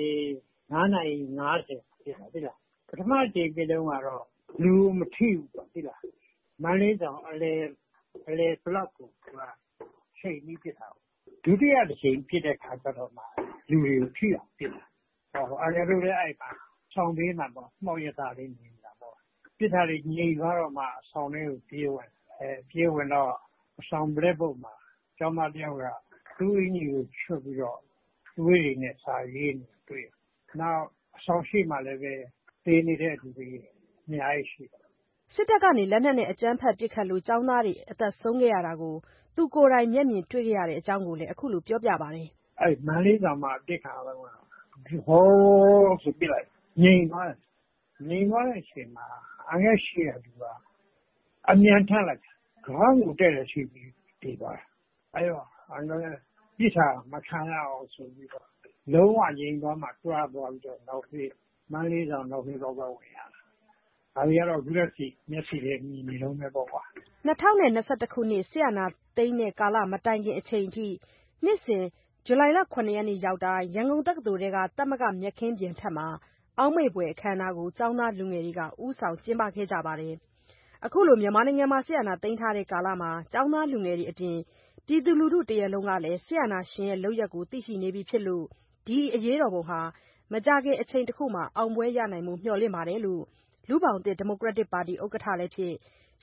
Speaker 8: 9:50ဖြစ်တာသိလား။ပထမကြိမ်ပြည်တုန်းကတော့လူမထိဘူးပေါ့သိလား။မန္တလေးဆောင်အလေဘလော့ကိုရှိန်ပြီးဖြစ်တာ။ဒုတိယတစ်ချိန်ဖြစ်တဲ့ခါကျတော့မှလူတွေထိအောင်ဖြစ်တာ။အဲ့ဒါလည်းအဲ့ပါဆောင်ပေးမှာပေါ့။မှောက်ရတာလေးနေတာပေါ့။ပြစ်ထားလေးငြိမ်သွားတော့မှဆောင်လေးကိုပြေးဝင်တော့ဆောင်ပလက်ပုတ်မှာကျောင်းသားတယောက်ကသူ့အင်ကြီးကိုချွတ်ပြီးတော့သွေးတွေနဲ့စာရေးနေတွေ့။နောက်ဆောင်ရှိမှလည်းပဲသေးနေတဲ့သူတွေအများကြီးရှိတယ်
Speaker 9: ။စစ်တပ်ကနေလက်နက်နဲ့အကြမ်းဖက်ပစ်ခတ်လို့ကျောင်းသားတွေအသက်ဆုံးခဲ့ရတာကိုသူကိုယ်တိုင်မျက်မြင်တွေ့ခဲ့ရတဲ့အကြောင်းကိုလည်းအခုလိုပြောပြပါတယ်
Speaker 8: ။အဲ့မန္တလေးဆောင်မှာပစ်ခတ်တော့ဟောဆိုပြလိုက်ငြိမ်သွားတဲ့အချိန်မှာအငယ်ရှိရသူကအမြန်ထလိုက်ခေါင်းကိုတဲ့ရရှိပြီးတည်သွားတယ်။အဲ့တော့အငယ်ပြစ်တာမခံရအောင်ဆိုပြီးတော့လုံးဝငြိမ်သွားမှတွားသွားပြီးတော့နောက်ပြီးမန္တလေးဆောင်နောက်ပြီးတော့ဝင်ရတာ။ဒါတွေကတော့ခုလက်ရှိမျက်စိနဲ့မြင်နေလုံးပဲပေါ့ကွာ
Speaker 9: ။2021ခုနှစ်ဆီယနာသိန်းနဲ့ကာလမတိုင်ခင်အချိန်ထိနှစ်စဉ်ဇူလိုင်လ 9 ရက်နေ့ရောက်တိုင်းရန်ကုန်တက္ကသိုလ်ကတမကမြက်ခင်းပြင်ထက်မှာအောက်မေ့ပွဲအခမ်းအနားကိုကျောင်းသားလူငယ်တွေကဦးဆောင်ကျင်းပခဲ့ကြပါတယ်။အခုလိုမြန်မာနိုင်ငံမှာဆီယနာသိမ်းထားတဲ့ကာလမှာကျောင်းသားလူငယ်တွေအပြင်ပြည်သူလူထုတရက်လုံးကလည်းဆီယနာရှင်ရဲ့လုပ်ရက်ကိုသိရှိနေပြီဖြစ်လို့ဒီအရေးတော်ပုံဟာမကြခင်အချိန်တစ်ခုမှာအောင်ပွဲရနိုင်မှုမျှော်လင့်ပါတယ်လို့လူပောင်သစ်ဒီမိုကရက်တစ်ပါတီဥက္ကဋ္ဌလည်းဖြစ်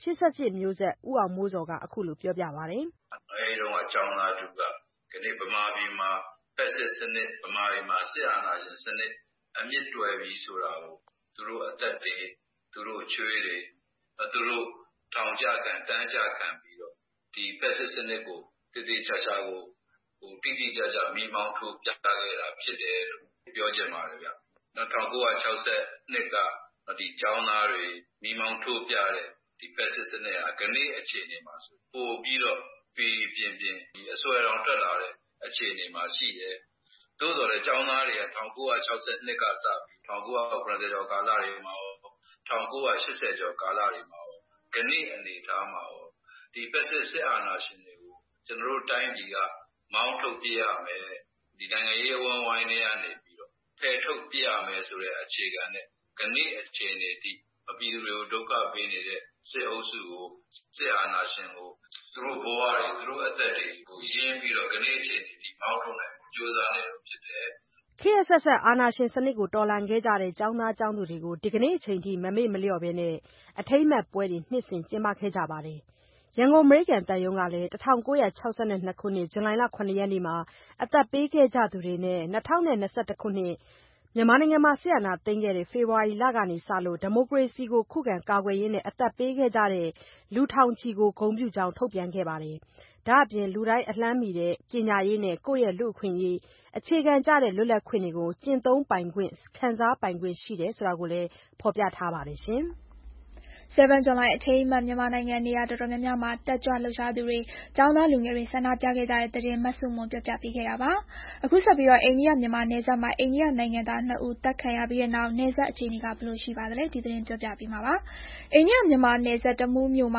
Speaker 9: 88မျိုးဆက်ဦးအောင်မိုးစော်ကအခုလိုပြောပြပါတယ်
Speaker 10: ။အဲဒီတော့အကြောင်းသားတို့ကဒီနေ့ဗမာပြည်မှာဖက်စစ်စနစ်ဗမာပြည်မှာစစ်အာဏာရှင်စနစ်အမြင့်တွယ်ပြီးဆိုတာကိုသူတို့အသက်တွေသူတို့ချွေးတွေသူတို့ထောင်ကြခံတန်းကြခံပြီးတော့ဒီဖက်စစ်စနစ်ကိုတည်တည်ချာချာကိုတိတိကျကျမိမောင်းထိုးပြသခဲ့တာဖြစ်တယ်လို့ပြောချင်ပါတယ်ဗျ။1962ကဒီကျောင်းသားတွေမိမောင်းထိုးပြတဲ့ဒီဖက်စစ်စနစ်ကနေ့အခြေအနေမှာဆိုပို့ပြီးတော့ပြည်ပြင်းဒီအစွဲတော်တက်လာတဲ့အခြေအနေမှာရှိတယ်။သို့တော်လည်းကျောင်းသားတွေက1962ကစပြီး1990ကျော်ကာလတွေမှာ1980ကျော်ကာလတွေမှာခဏအနေထားမှာဒီဖက်စစ်စစ်အာဏာရှင်တွေကိုကျွန်တော်တို့တိုင်းပြည်ကမောင်းထုတ်ပြရမယ်ဒီနိုင်ငံရေးဝန်းဝိုင်းတွေကနေပြီးတော့ဖယ်ထုတ်ပြရမယ်ဆိုတဲ့အခြေခံနဲ့ခဏအခြေအနေတိပြည်သူတွေကိုဒုက္ခပေးနေတဲ့စစ်အုပ်စုကိုစစ်အာဏာရှင်ကိုသူတို့ဘဝတွေသူတို့အသက်တွေကိုရင်းပြီးတော့ခဏအခြေအနေတိမောင်းထုတ်နိုင်ကြိုးစားနေလို့ဖြစ်တယ်
Speaker 9: ခေတ်ဆက်ဆက်အာဏာရှင်စနစ်ကိုတော်လှန်ခဲ့ကြတဲ့ကျောင်းသားကျောင်းသူတွေကိုဒီကနေ့အချိန်ထိမမေ့မလျော့ဘဲနဲ့အထိမ်းအမှတ်ပွဲတွေနှစ်စဉ်ကျင်းပခဲ့ကြပါတယ်။ရန်ကုန်အမေရိကန်တပ်ရုံးကလည်း1962ခုနှစ်ဇူလိုင်လ 9 ရက်နေ့မှာအသက်ပေးခဲ့ကြသူတွေနဲ့2021ခုနှစ်မြန်မာနိုင်ငံမှာဆီယနာသိမ်းခဲ့တဲ့ဖေဖော်ဝါရီလကနေစလို့ဒီမိုကရေစီကိုခုခံကာကွယ်ရင်းနဲ့အသက်ပေးခဲ့ကြတဲ့လူထောင်ချီကိုဂုဏ်ပြုကြောင်းထုတ်ပြန်ခဲ့ပါတယ်။ဒါ့အပြင်လူတိုင်းအလန်းမီတဲ့ပညာရေးနဲ့ကိုယ့်ရဲ့လူ့အခွင့်အရေးအခြေခံကျတဲ့လွတ်လပ်ခွင့်တွေကိုကျင့်သုံးပိုင်ခွင့်ခံစားပိုင်ခွင့်ရှိတယ်ဆိုတာကိုလည်းဖော်ပြထားပါတယ်ရှင်။
Speaker 2: 7 July အထိမ်းအမှတ်မြန်မာနိုင်ငံနေရာတော်တော်များများမှာတက်ကြွလှုပ်ရှားသူတွေကျောင်းသားလူငယ်တွေဆန္ဒပြခဲ့ကြတဲ့သတင်းမဆုမွန်ပြောပြပေးခဲ့တာပါ။အခုဆက်ပြီးတော့အိန္ဒိယမြန်မာနယ်စပ်မှာအိန္ဒိယနိုင်ငံသား2ဦးတပ်ခံရပြီးတဲ့နောက်နယ်စပ်အခြေအနေကဘယ်လိုရှိပါသလဲဒီသတင်းပြောပြပေးမှာပါ။အိန္ဒိယမြန်မာနယ်စပ်တမူးမြို့မှာ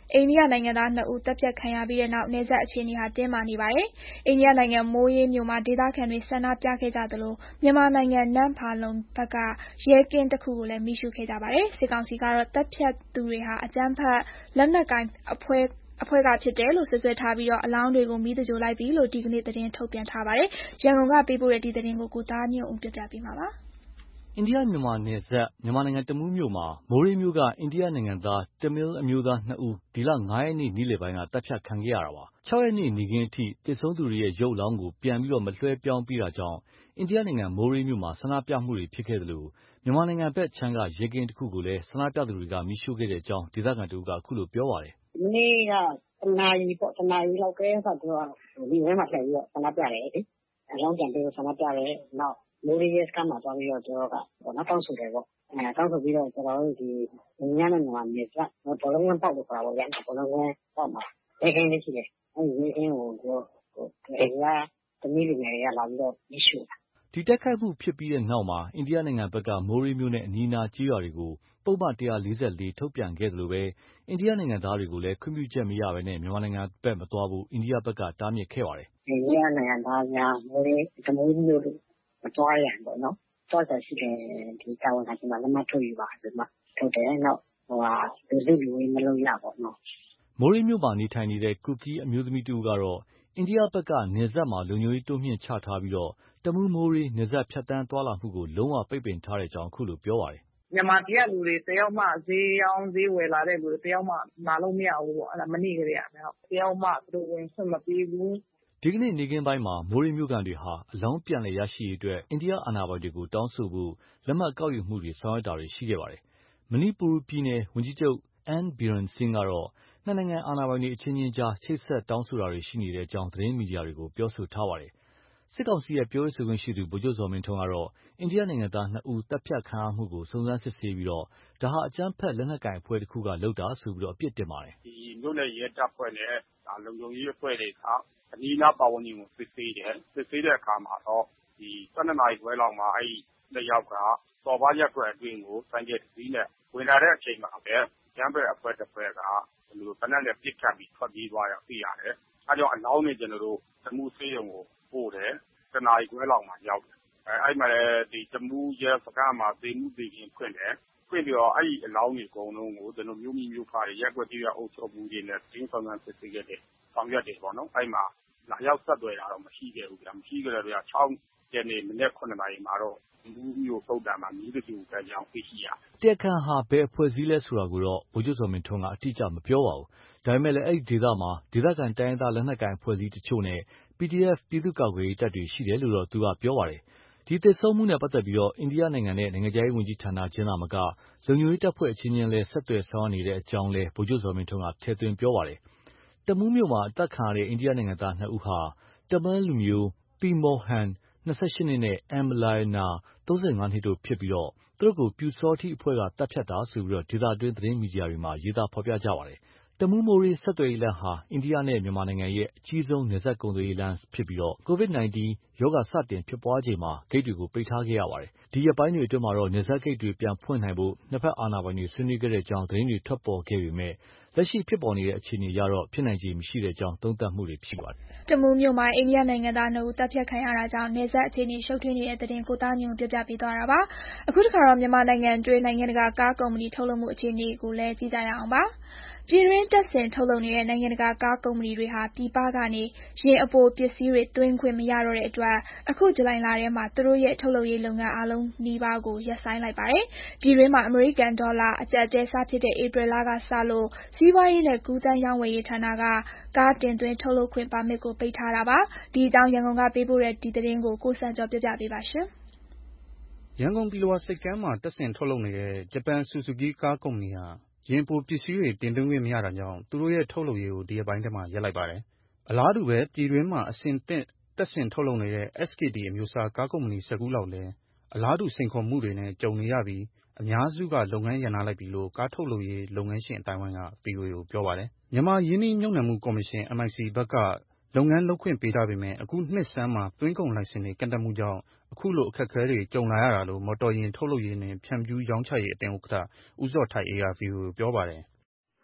Speaker 2: အိန္ဒိယနိုင်ငံသား 2 ဦးသတ်ဖြတ်ခံရပြီးတဲ့နောက် နယ်စပ်အခြေအနေဟာ တင်းမာနေပါတယ်။ အိန္ဒိယနိုင်ငံ မိုးရေးမြို့မှာ ဒေသခံတွေ ဆန္ဒပြခဲ့ကြသလို မြန်မာနိုင်ငံ နမ့်ဖာလုံဘက်က ရဲကင်းတခုကိုလည်း မီးရှို့ခဲ့ကြပါတယ်။ စစ်ကောင်စီကတော့ သတ်ဖြတ်သူတွေဟာ အကြမ်းဖက်လက်နက်ကိုင်အဖွဲ့ကဖြစ်တယ်လို့ စွပ်စွဲထားပြီး အလောင်းတွေကို မီးသဂြိုဟ်လိုက်ပြီလို့ ဒီကနေ့ သတင်းထုတ်ပြန်ထားပါတယ်။ ရန်ကုန်ကပေးပို့တဲ့ဒီသတင်းကို ကိုသားညွန့်ဦးက ပြောပြပါမယ်။
Speaker 7: အိန္ဒိယ-မြန်မာနယ်စပ် မြန်မာနိုင်ငံ တမူးမြို့မှာ မိုးရေးမြို့က အိန္ဒိယနိုင်ငံသား တမီးလ်အမျိုးသား 2 ဦး ဒီလ 5 ရက်နေ့ နေ့လယ်ပိုင်းက သတ်ဖြတ်ခံခဲ့ရတာပါ။ 6 ရက်နေ့ နေ့ခင်းအထိ သေဆုံးသူတွေရဲ့ ရုပ်အလောင်းကို ပြန်မလွှဲပြောင်းပေးတာကြောင့် အိန္ဒိယနိုင်ငံ မိုးရေးမြို့မှာ ဆန္ဒပြမှုတွေဖြစ်ခဲ့သလို မြန်မာနိုင်ငံဘက်ခြမ်းက ရဲကင်းတခုကိုလည်း ဆန္ဒပြသူတွေက မီးရှို့ခဲ့ကြောင်း ဒေသခံတဦးက အခုလိုပြောပါတယ်။
Speaker 11: “မနေ့က ၁ နာရီလောက်ကတည်းက သူတို့က မြို့ထဲမှာ လှည့်ပြီးတော့ ဆန္ဒပြတယ်လေ။ အလောင်းပြန်ပေးဖို့ ဆန္ဒပြတယ်။ နောက် မိုးရေးရဲစခန်းမှာသွားပြီးတော့ သူတို့က တောင်းဆိုတယ်ပေါ့။ တောင်းဆိုပြီးတော့ ကျနော်တို့ ဒီအိန္ဒိယနဲ့ မြန်မာနယ်စပ် ဘောလုံးကွင်းပေါက်လို့ခေါ်တာပေါ့ဗျာ။ ဘောလုံးကွင်းပေါက်မှာ ရဲကင်းလေးရှိတယ်။ အဲ့ဒီရဲကင်းကို သူတို့တမီးလူငယ်တွေက လာပြီးတော့ မီးရှို့တာ။
Speaker 7: ” ဒီတိုက်ခိုက်မှုဖြစ်ပြီးနောက်မှာ အိန္ဒိယနိုင်ငံဘက်က မိုးရေးမြို့နဲ့ အနီးအနားကျေးရွာတွေကို ပုဒ်မ 144 ထုတ်ပြန်ခဲ့သလို အိန္ဒိယနိုင်ငံသားတွေကိုလည်း ခွင့်ပြုချက်မရဘဲ မြန်မာနိုင်ငံဘက်မသွားဖို့ အိန္ဒိယဘက်က တားမြစ်ခဲ့ပါတယ်
Speaker 11: ။ “အိန္ဒိယနိုင်ငံသားများ တမူးမြို့သို့ မသွားရန်ပေါ့နော်။ သွားစရာရှိရင် ဒီတာဝန်ခံဆီမှာ လက်မှတ်ထုတ်ယူပါဆိုပြီးမှ ထုတ်တယ်။ နောက် လူစုလူဝေးမလုပ်ရပေါ့နော်။
Speaker 7: ” မိုးရေးမြို့မှာ နေထိုင်နေတဲ့ ကူကီးအမျိုးသမီးတဦးကတော့ အိန္ဒိယဘက်က နယ်စပ်မှာ လုံခြုံရေးတိုးမြှင့်ချထားပြီး တမူး-မိုးရေး နယ်စပ်ဖြတ်သန်းသွားလာမှုကို လုံးဝပိတ်ပင်ထားကြောင်း အခုလိုပြောပါတယ်
Speaker 12: ။ “မြန်မာပြည်ကလူတွေ တယောက်မှ ဈေးရောင်းဈေးဝယ်လာတဲ့လူတွေ တယောက်မှ လာလို့မရဘူးပေါ့။ မနေ့ကတည်းက တယောက်မှ သူတို့ဝင်ခွင့်မပေးဘူး။
Speaker 7: ” ဒီကနေ့ နေ့ခင်းပိုင်းမှာ မိုးရေးမြို့ခံတွေဟာ အလောင်းပြန်လည်ရရှိရေးအတွက် အိန္ဒိယအာဏာပိုင်တွေကို တောင်းဆိုဖို့ လက်မှတ်ကောက်ယူမှုတွေ ဆောင်ရွက်တာတွေရှိခဲ့ပါတယ်။ မဏိပူပြည်နယ် ဝန်ကြီးချုပ် N Biren Singh ကတော့ နှစ်နိုင်ငံအာဏာပိုင်တွေအချင်းချင်းကြား ချိတ်ဆက်တောင်းဆိုတာတွေရှိနေကြောင်း သတင်းမီဒီယာတွေကို ပြောဆိုထားပါတယ်။ စစ်ကောင်စီပြောရေးဆိုခွင့်ရှိသူ ဗိုလ်ချုပ်ဇော်မင်းထွန်းကတော့ အိန္ဒိယနိုင်ငံသား 2 ဦးသတ်ဖြတ်ခံရမှုကို စုံစမ်းစစ်ဆေးပြီး ဒါဟာ အကြမ်းဖက်လက်နက်ကိုင်အဖွဲ့တခုက လုပ်တာဆိုပြီး အပြစ်တင်ပါတယ်
Speaker 13: ။ “ဒီမြို့နယ်ရဲတပ်ဖွဲ့နဲ့ လုံခြုံရေးအဖွဲ့တွေက အနီးအနားပတ်ဝန်းကျင်ကို စစ်ဆေးတယ်။ စစ်ဆေးတဲ့အခါမှာတော့ ဒီ 12 နာရီခွဲလောက်မှာ အဲ့ 2 ယောက်က စော်ဘွားရပ်ကွက်အတွင်းကို ဆိုင်ကယ်တစီးနဲ့ ဝင်လာတဲ့အချိန်မှာပဲ အကြမ်းဖက်အဖွဲ့တဖွဲ့က သေနတ်နဲ့ ပစ်ခတ်ပြီး ထွက်ပြေးသွားတာသိရတယ်။ အဲ့ကြောင့် အလောင်းတွေ ကျနော်တို့ တမူးဆေးရုံကိုပို့တယ်။ 1 နာရီခွဲလောက်မှာရောက်တယ်။ အဲ့မှာလည်း တမူးရဲစခန်းမှာ သေမှုသေခင်းဖွင့်တယ်။ ဖွင့်ပြီးတော့ အဲ့အလောင်းတွေအကုန်လုံးကို ကျနော်တို့ မြို့မိမြို့ဖတွေ ရပ်ကွက်ကျေးရွာအုပ်ချုပ်မှုတွေနဲ့ သတင်းစုံစမ်းစစ်ဆေးခဲ့တယ် ဆောင်ရွက်တယ်ပေါ့နော်။ အဲ့မှာ လာရောက်ဆက်သွယ်တာတော့ မရှိခဲ့ဘူးဗျ။ မရှိခဲ့တဲ့အတွက် 6 ရက်နေ့ မနက် 7 နာရီမှာတော့ တမူးမြို့သုသာန်မှာ မီးသဂြိုဟ်ခဲ့ကြောင်း သိရှိရတယ်
Speaker 7: ။” တရားခံဟာ ဘယ်အဖွဲ့အစည်းလဲဆိုတာကိုတော့ ဗိုလ်ချုပ်ဇော်မင်းထွန်းက အတိအကျမပြောပါဘူး။ ဒါပေမယ့် အဲဒီဒေသမှာ ဒေသခံတိုင်းရင်းသားလက်နက်ကိုင်အဖွဲ့အစည်းတချို့နဲ့ PDF ပြည်သူ့ကာကွယ်ရေးတပ်တွေ ရှိတယ်လို့တော့ သူကပြောပါတယ်။ ဒီသေဆုံးမှုနဲ့ပတ်သက်ပြီး အိန္ဒိယနိုင်ငံနဲ့ နိုင်ငံခြားရေးဝန်ကြီးဌာနချင်းသာမက လုံခြုံရေးတပ်ဖွဲ့အချင်းချင်းလည်း ဆက်သွယ်ဆောင်ရွက်နေကြောင်းလည်း ဗိုလ်ချုပ်ဇော်မင်းထွန်းက ထည့်သွင်းပြောပါတယ်။ တမူးမြို့မှာ အသတ်ခံရတဲ့ အိန္ဒိယနိုင်ငံသား 2 ဦးဟာ တမီးလ်လူမျိုး P Mohan ၂၈ နှစ်နဲ့ M Liana 35 နှစ်တို့ဖြစ်ပြီး သူတို့ကို ပျူစောထီးအဖွဲ့က သတ်ဖြတ်တာဆိုပြီး ဒေသတွင်းသတင်းမီဒီယာတွေမှာ ရေးသားဖော်ပြကြပါတယ်။ တမူး-မိုးရေး ဆက်သွယ်ရေးလမ်းဟာ အိန္ဒိယနဲ့ မြန်မာနိုင်ငံရဲ့ အကြီးဆုံး နယ်စပ်ကုန်သွယ်ရေးလမ်းဖြစ်ပြီး COVID-19 ရောဂါစတင်ဖြစ်ပွားချိန်မှာ ဂိတ်တွေကို ပိတ်ထားခဲ့ရပါတယ်။ ဒီရက်ပိုင်းတွေအတွင်းမှာတော့ နယ်စပ်ဂိတ်တွေ ပြန်ဖွင့်နိုင်ဖို့ နှစ်ဘက်အာဏာပိုင်တွေ ဆွေးနွေးခဲ့ကြောင်း သတင်းတွေထွက်ပေါ်ခဲ့ပေမယ့် လက်ရှိဖြစ်ပေါ်နေတဲ့ အခြေအနေအရတော့ ဖြစ်နိုင်ခြေမရှိကြောင်း သုံးသပ်မှုတွေရှိပါတယ်
Speaker 2: ။ တမူးမြို့မှာ အိန္ဒိယနိုင်ငံသား 2 ဦးသတ်ဖြတ်ခံရတာကြောင့် နယ်စပ်အခြေအနေ ရှုပ်ထွေးနေတဲ့သတင်းကို ကိုသားညွန့်ဦးပြောပြပေးသွားတာပါ။ အခုတခါတော့ မြန်မာနိုင်ငံတွင်း နိုင်ငံတကာကားကုမ္ပဏီထုတ်လုပ်မှုအခြေအနေကိုလည်း ကြည့်ကြရအောင်ပါ။ ပြည်တွင်းတပ်ဆင်ထုတ်လုပ်နေတဲ့ နိုင်ငံတကာကားကုမ္ပဏီတွေဟာ ပြည်ပကနေ ယာဉ်အပိုပစ္စည်းတွေ သွင်းခွင့်မရတော့တဲ့အတွက် အခု ဇူလိုင်လထဲမှာ သူတို့ရဲ့ ထုတ်လုပ်ရေးလုပ်ငန်းအားလုံးနီးပါးကို ရပ်ဆိုင်းလိုက်ပါတယ်။ ပြည်တွင်းမှာ အမေရိကန်ဒေါ်လာ အကျပ်အတည်းစဖြစ်တဲ့ ဧပြီလကစလို့ စီးပွားရေးနဲ့ ကူးသန်းရောင်းဝယ်ရေးဌာနက ကားတင်သွင်းထုတ်လုပ်ခွင့်ပါမစ်ကို ပိတ်ထားတာပါ။ ဒီအကြောင်း ရန်ကုန်ကပေးပို့တဲ့သတင်းကို ကိုစံကျော်က ပြောပြပါမယ်
Speaker 14: ။ ရန်ကုန်သီလဝါဆိပ်ကမ်းမှာ တပ်ဆင်ထုတ်လုပ်နေတဲ့ ဂျပန်ဆူဇူကီးကားကုမ္ပဏီဟာ ယာဉ်အပိုပစ္စည်းတွေ တင်သွင်းခွင့်မရတာကြောင့် သူတို့ရဲ့ထုတ်လုပ်ရေးကို ဒီရက်ပိုင်းထဲမှာ ရပ်လိုက်ပါတယ်။ အလားတူပဲ ပြည်တွင်းမှာ အဆင်သင့်တပ်ဆင်ထုတ်လုပ်နေတဲ့ SKD အမျိုးအစားကားကုမ္ပဏီ ၁၀ ခုလောက်လည်း အလားတူစိန်ခေါ်မှုတွေနဲ့ ကြုံနေရပြီး အများစုက လုပ်ငန်းရပ်နားလိုက်ပြီလို့ ကားထုတ်လုပ်ရေး လုပ်ငန်းရှင်အသိုင်းအဝိုင်းက ဗွီအိုအေကို ပြောပါတယ်။ မြန်မာရင်းနှီးမြှုပ်နှံမှုကော်မရှင် MIC ဘက်က လုပ်ငန်းလုပ်ခွင့်ပေးထားပေမယ့် အခုနှစ်ဆန်းမှာ သွင်းကုန်လိုင်စင်တွေ ကန့်သတ်မှုကြောင့် အခုလို အခက်အခဲတွေ ကြုံလာရတာလို့ မော်တော်ယာဉ်ထုတ်လုပ်ရေးနှင့် ဖြန့်ဖြူးရောင်းချရေးအသင်းဥက္ကဋ္ဌ ဦးဇော်ထိုက်အေးက ဗွီအိုအေကို ပြောပါတယ်။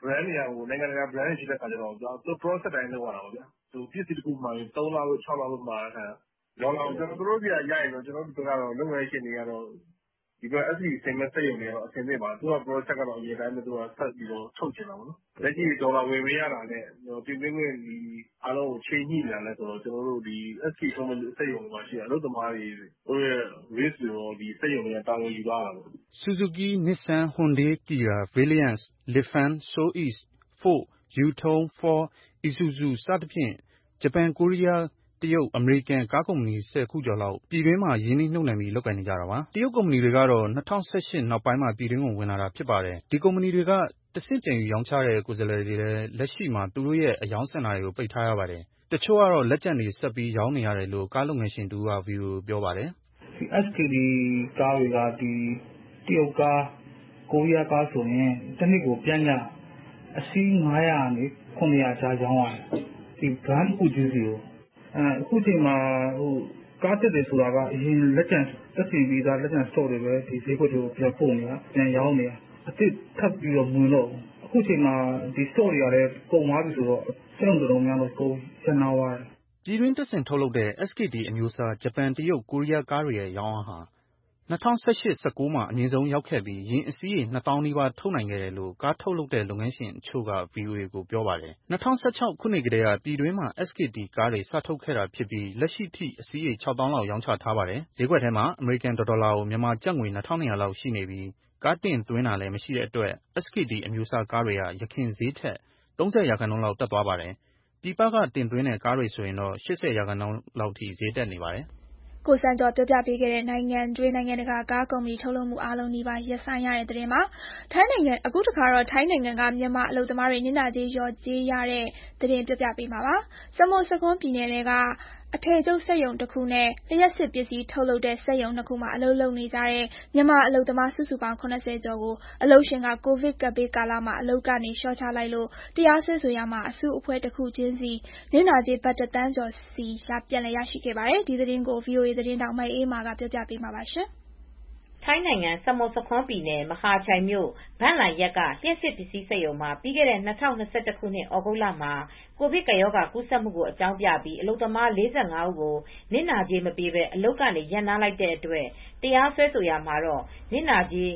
Speaker 15: brand တွေကနိုင်ငံတကာ brand တွေရှိတဲ့ခါကျတော့သူ process တိုင်းလုပ်ရတာပေါ့ဗျာသူပစ္စည်းတစ်ခုမှ3လလို့6လလို့မှာတဲ့ရောင်းတော့ကျွန်တော်တို့တွေကရရင်တော့ကျွန်တော်တို့ကတော့လုပ်ငန်းရှင်တွေကတော့ဒီက SC စင်မဲ့စက်ရုံတွေကတော့အဆင်သင့်ပါသူက process ကတော့အရင်တိုင်းပဲသူကဆက်ပြီးတော့ထုတ်ချင်တာပေါ့နော်လက်ရှိဒေါ်လာဝင်ပေးရတာနဲ့ပြည်တွင်းဝင်ဒီအားလုံးကိုချိန်ညှိနေတာလဲဆိုတော့ကျွန်တော်တို့ဒီ SC ဆုံးမဲ့စက်ရုံတွေမှာရှိတဲ့အလုပ်သမားတွေတို့ရဲ့ risk ကိုဒီစက်ရုံတွေကတာဝန်ယူရတာပေါ့
Speaker 14: Suzuki, Nissan, Hyundai, Kia, Valiant, Lifan, SOEAST, Ford, Yutong, Ford, Isuzu စသဖြင့်ဂျပန်ကိုရီးယားတရုတ်အမေရိကန်ကားကုမ္ပဏီ10ခုကျော်လောက်ပြည်တွင်းမှာရင်းနှီးမြှုပ်နှံပြီးလုပ်ကိုင်နေကြတာပါတရုတ်ကုမ္ပဏီတွေကတော့2018နောက်ပိုင်းမှာပြည်တွင်းကိုဝင်လာတာဖြစ်ပါတယ်ဒီကုမ္ပဏီတွေကတဆင့်ပြန်ယူရောင်းချတဲ့ကိုယ်စားလှယ်တွေလည်းလက်ရှိမှာသူတို့ရဲ့အယောင်းစင်တာတွေကိုပိတ်ထားရပါတယ်တချို့ကတော့လက်ကျန်တွေဆက်ပြီးရောင်းနေရတယ်လို့ကားလုပ်ငန်းရှင်တူက VOA ပြောပါတယ်
Speaker 16: ဒီ SKD ကားတွေကဒီတရုတ်ကားကိုရီးယားကားဆိုရင်တစ်နှစ်ကိုပြန်ရအစီး900နဲ့900ကြားရောင်းရတယ်ဒီ brand တစ်ခုချင်းစီကိုအခုချိန်မှာကားတက်တယ်ဆိုတာကအရင်လက်ကျန်တက်စီပြီးသားလက်ကျန် stock တွေပဲဒီဈေးကွက်တွေကိုပြန်ပို့နေတာပြန်ရောင်းနေတာအစ်စ်ထပ်ပြီးတော့ဝင်တော့အခုချိန်မှာဒီ stock တွေကလည်းကုန်သွားပြီဆိုတော့စက်ရုံတော်များတော့ကုန်ကျန်သွားတယ်
Speaker 14: ပြည်တွင်းတက်ဆင်ထုတ်လုပ်တဲ့ SKD အမျိုးအစားဂျပန်တရုတ်ကိုရီးယားကားတွေရဲ့ရောင်းအားဟာ2018-19မှာအမြင့်ဆုံးရောက်ခဲ့ပြီးယင်းအစီးရေ2000နီးပါးထုတ်နိုင်ခဲ့တယ်လို့ကားထုတ်လုပ်တဲ့လုပ်ငန်းရှင်အချို့က VOA ကိုပြောပါတယ်2016ခုနှစ်ကတည်းကပြည်တွင်းမှာ SKD ကားတွေစထုတ်ခဲ့တာဖြစ်ပြီးလက်ရှိထိအစီးရေ6000လောက်ရောင်းချထားပါတယ်ဈေးကွက်ထဲမှာအမေရိကန်ဒေါ်လာကိုမြန်မာကျပ်ငွေ2200လောက်ရှိနေပြီးကားတင်သွင်းတာလည်းမရှိတဲ့အတွက် SKD အမျိုးအစားကားတွေကယခင်ဈေးထက်30%လောက်တက်သွားပါတယ်ပြည်ပကတင်သွင်းတဲ့ကားတွေဆိုရင်တော့80%လောက်ထိဈေးတက်နေပါတယ်
Speaker 2: ကိုစံကျော်ပြောပြပေးခဲ့တဲ့နိုင်ငံတွင်းနိုင်ငံတကာကားကုမ္ပဏီထုတ်လုပ်မှုအားလုံးနီးပါးရပ်ဆိုင်းရတဲ့သတင်းမှာအခုတစ်ခါတော့ထိုင်းနိုင်ငံကမြန်မာအလုပ်သမားတွေနစ်နာကြေးလျော်ကြေးရတဲ့သတင်းပြောပြပေးမှာပါ။စမုတ်စခွန်းပြည်နယ်ကအထည်ချုပ်စက်ရုံတစ်ခုနဲ့လျှပ်စစ်ပစ္စည်းထုတ်လုပ်တဲ့စက်ရုံနှစ်ခုမှာအလုပ်လုပ်နေကြတဲ့မြန်မာအလုပ်သမားစုစုပေါင်း80ကျော်ကိုအလုပ်ရှင်ကကိုဗစ်ကပ်ဘေးကာလမှာအလုပ်ကနေလျှော့ချလိုက်လို့တရားစွဲဆိုရမှာအစုအဖွဲ့တစ်ခုချင်းစီနစ်နာကြေးဘတ်1 သန်းကျော်စီပြန်လည်ရရှိခဲ့ပါတယ်။ဒီသတင်းကို VOA သတင်းတောက်မအေးမာကပြောပြပေးမှာပါရှင်။
Speaker 17: ထိုင်းနိုင်ငံစမုတ်စခွန်းပြည်နယ်မဟာချိုင်မြို့ဘန့်လိုင်ရက်ကလျှပ်စစ်ပစ္စည်းစက်ရုံမှာပြီးခဲ့တဲ့2021ခုနှစ်ဩဂုတ်လမှာကိုဗစ်ကပ်ရောဂါကူးစက်မှုကိုအကြောင်းပြပြီးအလုပ်သမား45ဦးကိုနစ်နာကြေးမပေးဘဲအလုပ်ကနေရပ်နားလိုက်တဲ့အတွက်တရားစွဲဆိုရမှာတော့နစ်နာကြေး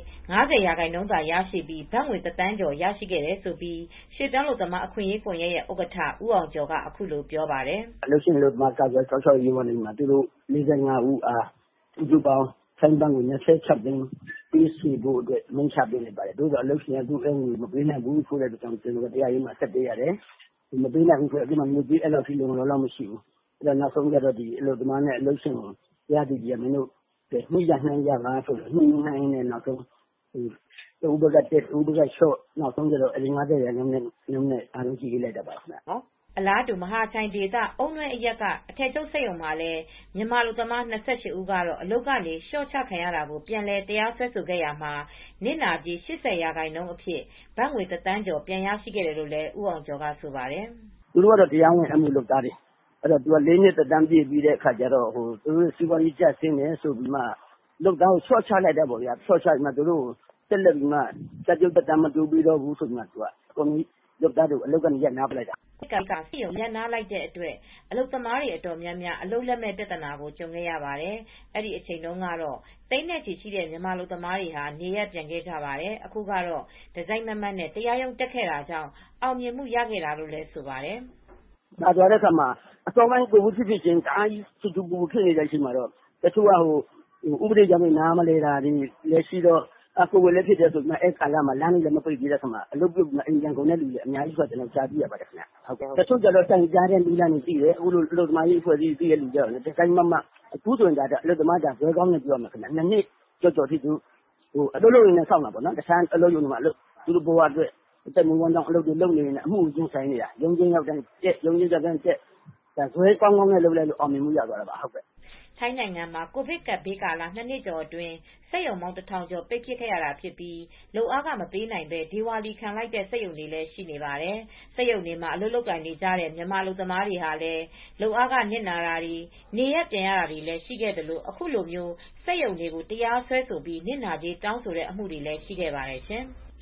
Speaker 17: 90%သာရရှိပြီးဘတ်ငွေ1 သန်းကျော်ရရှိခဲ့တယ်လို့ရွှေပြောင်းအလုပ်သမားအခွင့်အရေးကွန်ရက်ရဲ့ဥက္ကဋ္ဌဦးအောင်ကျော်ကအခုလိုပြောပါတယ်
Speaker 18: အလုပ်ရှင်အလုပ်သမားကာကွယ်စောင့်ရှောက်ရေးဝန်ကြီးမှာသူတို့45ဦးအားစုစုပေါင်းဆိုင်ဘတ်ကို26သိန်းပေးစီဖို့အတွက်မင်းချပေးနေပါတယ်။တို့တော့အလုပ်ရှင်ကသူ့အငွေမပေးနိုင်ဘူးဆိုတဲ့ကြောင့်ကျွန်တော်တရားရေးမှာဆက်ပေးရတယ်။မပေးနိုင်ဘူးဆိုတော့ဒီမှာမျိုးကြီးအဲ့လိုဖြစ်လုံလောက်မရှိဘူး။အဲ့တော့နောက်ဆုံးကြတော့ဒီအလုပ်သမားနဲ့အလုပ်ရှင်ကိုတရားသူကြီးကမင်းတို့နှိမ့်ရနှမ်းရပါဆိုတော့နှိမ့်နဲ့နောက်ဆုံးဥပကတက်ဥပကရှော့နောက်ဆုံးကြတော့အရင်90%နဲ့အားလုံးကြည့်လိုက်တာပါခင်ဗျာ။
Speaker 17: အလားတူမဟာချိုင်ဒေသအုံနွဲအရက်ကအထည်ချုပ်စက်ရုံမှာလည်းမြန်မာလူသမား28ဦးကတော့အလုပ်ကနေလျှော့ချခံရတာကိုပြန်လည်တရားစွဲဆိုခဲ့ရမှာနစ်နာကြေး80%အဖြစ်ဘတ်ငွေ1 သန်းကျော်ပြန်ရရှိခဲ့တယ်လို့လည်းဦးအောင်ကျော်ကဆိုပါတယ်
Speaker 18: ။သူတို့ကတော့တရားဝင်အမှုလုပ်သားတွေအဲ့တော့သူက4နှစ်သက်တမ်းပြည့်ပြီးတဲ့အခါကျတော့သူတို့စီးပွားရေးကျဆင်းနေဆိုပြီးမှလုပ်သားကိုလျှော့ချလိုက်တယ်ပေါ့ဗျာ။လျှော့ချမှသူတို့တက်လက်ပြီးမှစက်ချုပ်သက်တမ်းမတူပြီးတော့ဘူးဆိုမှသူကကွန်မြူလုပ်သားတွေအလုပ်ကနေရပ်နားပလိုက်တာ
Speaker 17: ကစီယုံရန်နာလိုက်တဲ့အတွက်အလုပ်သမားတွေအတော်များများအလုပ်လက်မဲ့ပြဿနာကိုကြုံခဲ့ရပါတယ်။အဲ့ဒီအချိန်တုန်းကတော့တိတ်နဲ့ချီရှိတဲ့မြန်မာအလုပ်သမားတွေဟာနေရပြန်ခဲ့ကြပါတယ်။အခုကတော့ဒီဇိုင်းမမတ်နဲ့တရားရုံးတက်ခဲ့တာကြောင့်အောင်မြင်မှုရခဲ့တာလို့လည်းဆိုပါတယ်
Speaker 18: ။ဒါကြတဲ့အခါမှာအစောပိုင်းကိုဖြစ်ချင်းတအားကြီးတူပူဖြစ်နေတဲ့အချိန်မှာတော့တချို့ကဥပဒေကြောင့်နားမလဲတာဒီလက်ရှိတော့ကိုယ်လည်းဖြစ်တဲ့ဆိုမှအဲ့ခါလာမှလမ်းလေးလည်းမပိတ်သေးတဲ့ခါမှာအလုပ်ပြုတ်အင်ဂျင်ကုန်တဲ့လူတွေအများကြီးဆိုတော့ကျွန်တော်ကြားသိရပါတယ်ခင်ဗျ။ဟုတ်ကဲ့တချို့ကျတော့တိုင်ကြားတဲ့လူလမ်းတွေရှိတယ်အခုလိုအလုပ်သမားရေးအဖွဲ့အစည်းသိတဲ့လူကြတော့ဒီတိုင်းမအခုဆိုရင်ဒါအလုပ်သမားဒါဇွဲကောင်းနဲ့ပြောရမှာခင်ဗျ။2နှစ်ကြော်ထိသူအလုပ်လုပ်နေဆောက်တာပေါ့နော်တခြားအလုပ်ရုံတွေမှာသူတို့ဘဝအတွက်တက်မွေးဝမ်းကြောင်းအလုပ်တွေလုပ်နေနေအမှုချင်းဆိုင်နေတာရုံချင်းရောက်တိုင်းတက်ရုံချင်းရောက်တိုင်းတက်ဒါဇွဲကောင်းနဲ့လုပ်လိုက်လို့အောင်မြင်မှုရသွားတာပါဟုတ်ကဲ့
Speaker 17: ထိုင်းနိုင်ငံမှာကိုဗစ်ကပ်ဘေးကာလ2နှစ်ကျော်အတွင်းစက်ရုံပေါင်း1000ကျော်ပိတ်ပစ်ခဲ့ရတာဖြစ်ပြီးလုပ်အားကမပေးနိုင်ပဲဒေဝါလီခံလိုက်တဲ့စက်ရုံတွေလည်းရှိနေပါတယ်။စက်ရုံတွေမှာအလုပ်လုပ်ကိုင်နေကြတဲ့မြန်မာလူသမားတွေဟာလည်းလုပ်အားကနစ်နာတာတွေနေရပြန်ရတာတွေလည်းရှိခဲ့တယ်လို့အခုလိုမျိုးစက်ရုံတွေကိုတရားစွဲဆိုပြီးနစ်နာကြေးတောင်းဆိုတဲ့အမှုတွေလည်းရှိခဲ့ပါတယ်ရှင်။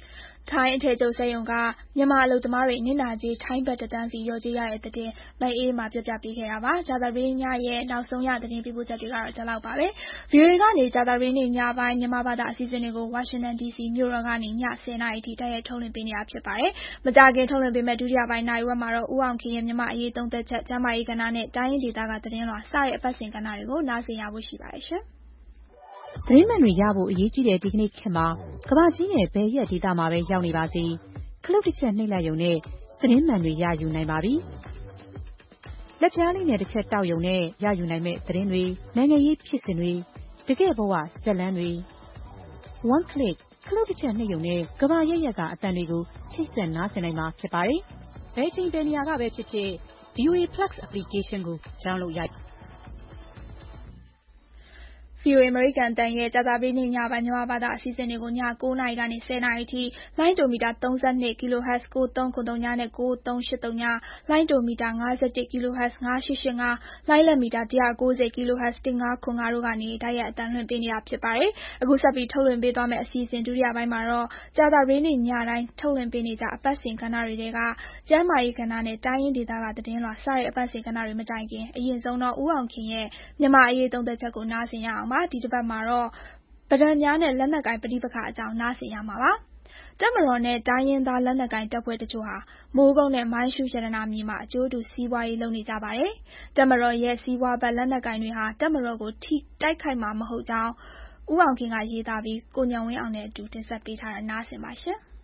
Speaker 2: ထိုင်းအထည်ချုပ်စက်ရုံကမြန်မာအလုပ်သမားတွေနစ်နာကြေးထိုင်းဘတ်1 သန်းစီလျော်ကြေးရတဲ့သတင်းမအေးမှာပြောပြပေးခဲ့တာပါ။ကြာသပတေးညရဲ့နောက်ဆုံးရသတင်းပေးပို့ချက်တွေကတော့ဒီလောက်ပါပဲ။ VOA ကနေကြာသပတေးနေ့ညပိုင်းမြန်မာဘာသာအစီအစဉ်တွေကိုဝါရှင်တန် DC မြို့တော်ကနေည10:00 နာရီထိတိုက်ရိုက်ထုတ်လွှင့်ပေးနေတာဖြစ်ပါတယ်။မကြာခင်ထုတ်လွှင့်ပေးမယ့်ဒုတိယပိုင်းနာရီဝက်မှာတော့ဦးအောင်ခင်ရဲ့မြန်မာအရေးသုံးသပ်ချက်၊ကျန်းမာရေးကဏ္ဍနဲ့တိုင်းရင်းဒေသကသတင်းလွှာစတဲ့အပတ်စဉ်ကဏ္ဍတွေကိုနားဆင်ရဖို့ရှိပါတယ်ရှင်။
Speaker 19: သတင်းမှန်တွေရဖို့အရေးကြီးတဲ့ဒီကနေ့ခေတ်မှာကမ္ဘာကြီးနဲ့ဘယ်ရက်ဒေသမှာပဲရောက်နေပါစေခလုတ်တစ်ချက်နှိပ်လိုက်ရုံနဲ့သတင်းမှန်တွေရယူနိုင်ပါပြီ။လက်ပြားလေးနဲ့တစ်ချက်တောက်ရုံနဲ့ရယူနိုင်မဲ့သတင်းတွေနိုင်ငံရေးဖြစ်စဉ်တွေတကယ့်ဘဝဇာတ်လမ်းတွေ One click ခလုတ်တစ်ချက်နှိပ်ရုံနဲ့ကမ္ဘာရက်ရက်ကအတန်တွေကိုချိတ်ဆက်နားဆင်နိုင်မှာဖြစ်ပါတယ်။ဘယ်ချိန်ဘယ်နေရာကပဲဖြစ်ဖြစ် VOA Plus application ကို download ရ
Speaker 2: VOA အမေရိကန်အသံရဲ့ကြာသပတေးနေ့ညပိုင်းမြန်မာဘာသာအစီအစဉ်တွေကိုည9:00 နာရီကနေ10:00 နာရီထိလိုင်းဒိုမီတာ32 kHz 9390နဲ့9380လိုင်းဒိုမီတာ51 kHz 9885လိုင်းလက်မီတာ190 kHz 1505တို့ကနေတိုက်ရိုက်အသံလွှင့်ပေးနေတာဖြစ်ပါတယ်။အခုဆက်ပြီးထုတ်လွှင့်ပေးသွားမယ့်အစီအစဉ်ဒုတိယပိုင်းမှာတော့ကြာသပတေးနေ့ညတိုင်းထုတ်လွှင့်ပေးနေကြအပတ်စဉ်ကဏ္ဍတွေကကျန်းမာရေးကဏ္ဍနဲ့တိုင်းရင်းဒေသကသတင်းလွှာစတဲ့အပတ်စဉ်ကဏ္ဍတွေမတိုင်ခင်အရင်ဆုံးတော့ဦးအောင်ခင်ရဲ့မြန်မာအရေးသုံးသပ်ချက်ကိုနားဆင်ရအောင်ပါ။ဒီတစ်ပတ်မှာတော့ပဒံများနဲ့လက်နက်ကိုင်ပဋိပက္ခအကြောင်းနားဆင်ရမှာပါ။တပ်မတော်နဲ့တိုင်းရင်းသားလက်နက်ကိုင်တပ်ဖွဲ့တချို့ဟာမိုးကုတ်နဲ့မိုင်းရှူးရတနာမြေမှာအကျိုးတူစီးပွားရေးလုပ်နေကြပါတယ်။တပ်မတော်ရဲ့စီးပွားဘက်လက်နက်ကိုင်တွေဟာတပ်မတော်ကိုတိုက်ခိုက်မှာမဟုတ်ကြောင်းဦးအောင်ခင်ကရေးသားပြီးကိုညောင်ဝင်းအောင်နဲ့အတူတင်ဆက်ပေးထားတာနားဆင်ပါရှင်။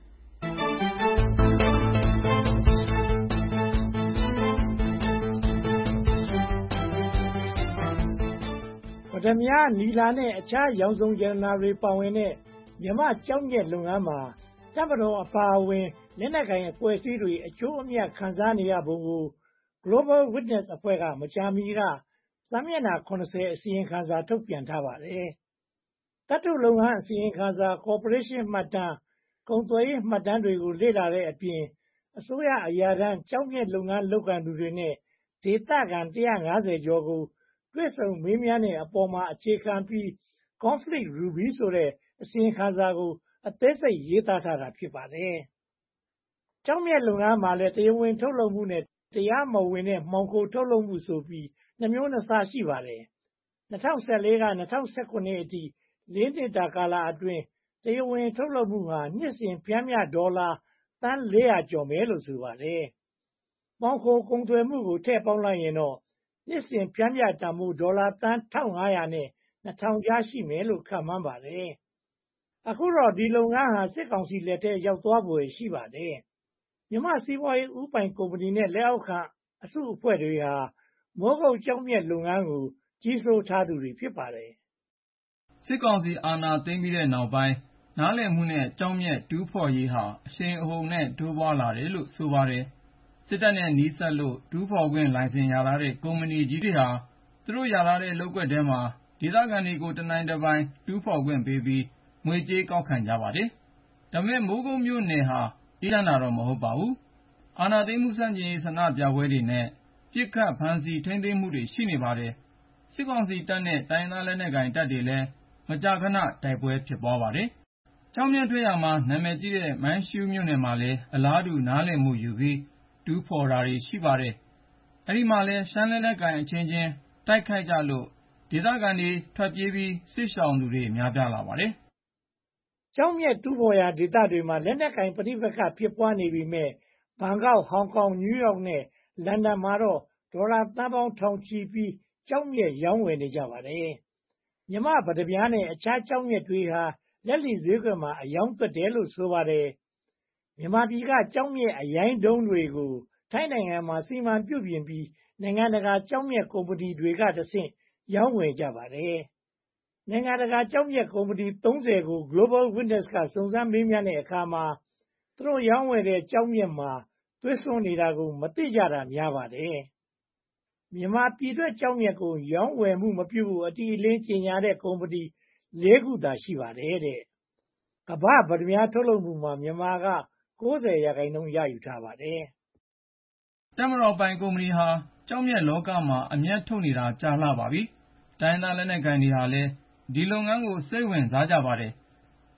Speaker 20: ပဒံများနီလာနဲ့အခြားရောင်စုံရတနာတွေပါဝင်တဲ့မြန်မာကျောက်မျက်လုပ်ငန်းမှာတပ်မတော်အပါအဝင်လက်နက်ကိုင်အဖွဲ့အစည်းတွေအကျိုးအမြတ်ခံစားနေရပုံကို Global Witness အဖွဲ့ကမကြာမီကစာမျက်နှာ70အစီရင်ခံစာထုတ်ပြန်ထားပါတယ်။သတ္တုလုပ်ငန်းအစီရင်ခံစာကော်ပိုရေးရှင်းမှတ်တမ်းကုန်သွယ်ရေးမှတ်တမ်းတွေကိုလေ့လာတဲ့အပြင်အစိုးရအရာထမ်းကျောက်မျက်လုပ်ငန်းလုပ်ကိုင်သူတွေနဲ့ဒေသခံ150ကျော်ကိုတွေ့ဆုံမေးမြန်းတဲ့အပေါ်မှာအခြေခံပြီး Conflict Ruby ဆိုတဲ့အစီရင်ခံစာကိုအသေးစိတ်ရေးသားထားတာဖြစ်ပါတယ်။ကျောက်မျက်လုပ်ငန်းမှာလည်းတရားဝင်ထုတ်လုပ်မှုနဲ့တရားမဝင်တဲ့မှောင်ခိုထုတ်လုပ်မှုဆိုပြီးနှမျိုးနှစ်စားရှိပါတယ်။2014က2019အထိ4နှစ်တာကာလအတွင်းတရားဝင်ထုတ်လုပ်မှုဟာနှစ်စဉ်ပျမ်းမျှဒေါ်လာသန်း400ကျော်မယ်လို့ဆိုပါတယ်။မှောင်ခိုကုန်သွယ်မှုကိုထည့်ပေါင်းလိုက်ရင်တော့နှစ်စဉ်ပျမ်းမျှတန်ဖိုးဒေါ်လာသန်း1500နဲ့2000ကြားရှိမယ်လို့ခန့်မှန်းပါတယ်။အခုတော့ဒီလုပ်ငန်းဟာစစ်ကောင်စီလက်ထဲရောက်သွားဖွယ်ရှိပါတယ်။မြန်မာစီးပွားရေးဥပိုင်ကုမ္ပဏီနဲ့လက်အောက်ခံအစုအဖွဲ့တွေဟာမိုးကုတ်ကျောက်မျက်လုပ်ငန်းကိုကြီးစိုးထားသူတွေဖြစ်ပါတယ်
Speaker 21: ။စစ်ကောင်စီအာဏာသိမ်းပြီးတဲ့နောက်ပိုင်းနားလည်မှုနဲ့ကျောက်မျက်တူးဖော်ရေးဟာအရှိန်အဟုန်နဲ့တိုးပွားလာတယ်လို့ဆိုပါတယ်။စစ်တပ်နဲ့နီးစပ်လို့တူးဖော်ခွင့်လိုင်စင်ရထားတဲ့ကုမ္ပဏီကြီးတွေဟာသူတို့ရထားတဲ့လုပ်ကွက်ထဲမှာဒေသခံတွေကိုတနိုင်တပိုင်တူးဖော်ခွင့်ပေးပြီးငွေကြေးကောက်ခံကြပါတယ်။ဒါပေမဲ့မိုးကုတ်မြို့နယ်ဟာအေးချမ်းတာတော့မဟုတ်ပါဘူး။အာဏာသိမ်းမှုဆန့်ကျင်ရေးဆန္ဒပြပွဲတွေနဲ့ပြစ်ခတ်ဖမ်းဆီးထိန်းသိမ်းမှုတွေရှိနေပါတယ်။စစ်ကောင်စီတပ်နဲ့တိုင်းသားလက်နက်ကိုင်တပ်တွေလည်းမကြာခဏတိုက်ပွဲဖြစ်ပွားပါတယ်။ကျောက်မျက်ထွက်ရာမှာနာမည်ကြီးတဲ့မိုင်းရှူးမြို့နယ်မှာလည်းအလားတူနားလည်မှုယူပြီးတူးဖော်တာတွေရှိပါတယ်။အဲဒီမှာလည်းရှမ်းလက်နက်ကိုင်အချင်းချင်းတိုက်ခိုက်ကြလို့ဒေသခံတွေထွက်ပြေးပြီးစစ်ရှောင်သူတွေများပြားလာပါတယ်
Speaker 20: ။ကျောက်မျက်တူးဖော်ရာဒေသတွေမှာလက်နက်ကိုင်ပဋိပက္ခဖြစ်ပွားနေပြီမဲ့ဘန်ကောက်ဟောင်ကောင်နယူးယောက်နဲ့လန်ဒန်မှာတော့ဒေါ်လာသန်းပေါင်းထောင်ချီပြီးကျောက်မျက်ရောင်းဝယ်နေကြပါတယ်။မြမပဒပြားနဲ့အခြားကျောက်မျက်တွေဟာလက်လီဈေးကွက်မှာအယောင်းသွက်တယ်လို့ဆိုပါတယ်။မြန်မာပြည်ကကျောက်မျက်အရိုင်းတုံးတွေကိုထိုင်းနိုင်ငံမှာစီမံပြုပြင်ပြီးနိုင်ငံတကာကျောက်မျက်ကုမ္ပဏီတွေကတဆင့်ရောင်းဝယ်ကြပါတယ်။နိုင်ငံတကာကျောက်မျက်ကုမ္ပဏီ30ကို Global Witness ကစုံစမ်းမေးမြန်းတဲ့အခါမှာသူတို့ရောင်းဝယ်တဲ့ကျောက်မျက်မှာသွေးစွန်းနေတာကိုမသိကြတာများပါတယ်။မြန်မာပြည်တွက်ကျောက်မျက်ကိုရောင်းဝယ်မှုမပြုဖို့အတိအလင်းကြေညာတဲ့ကုမ္ပဏီ4ခုသာရှိပါတယ်တဲ့။ကမ္ဘာ့ပဒမြားထုတ်လုပ်မှုမှာမြန်မာက90%ရယူထားပါတယ်
Speaker 21: ။တပ်မတော်ပိုင်ကုမ္ပဏီဟာကျောက်မျက်လောကမှာအမြတ်ထုတ်နေတာကြာလှပါပြီ။တိုင်းသားလက်နက်ကိုင်တွေဟာလည်းဒီလုပ်ငန်းကိုစိတ်ဝင်စားကြပါတယ်။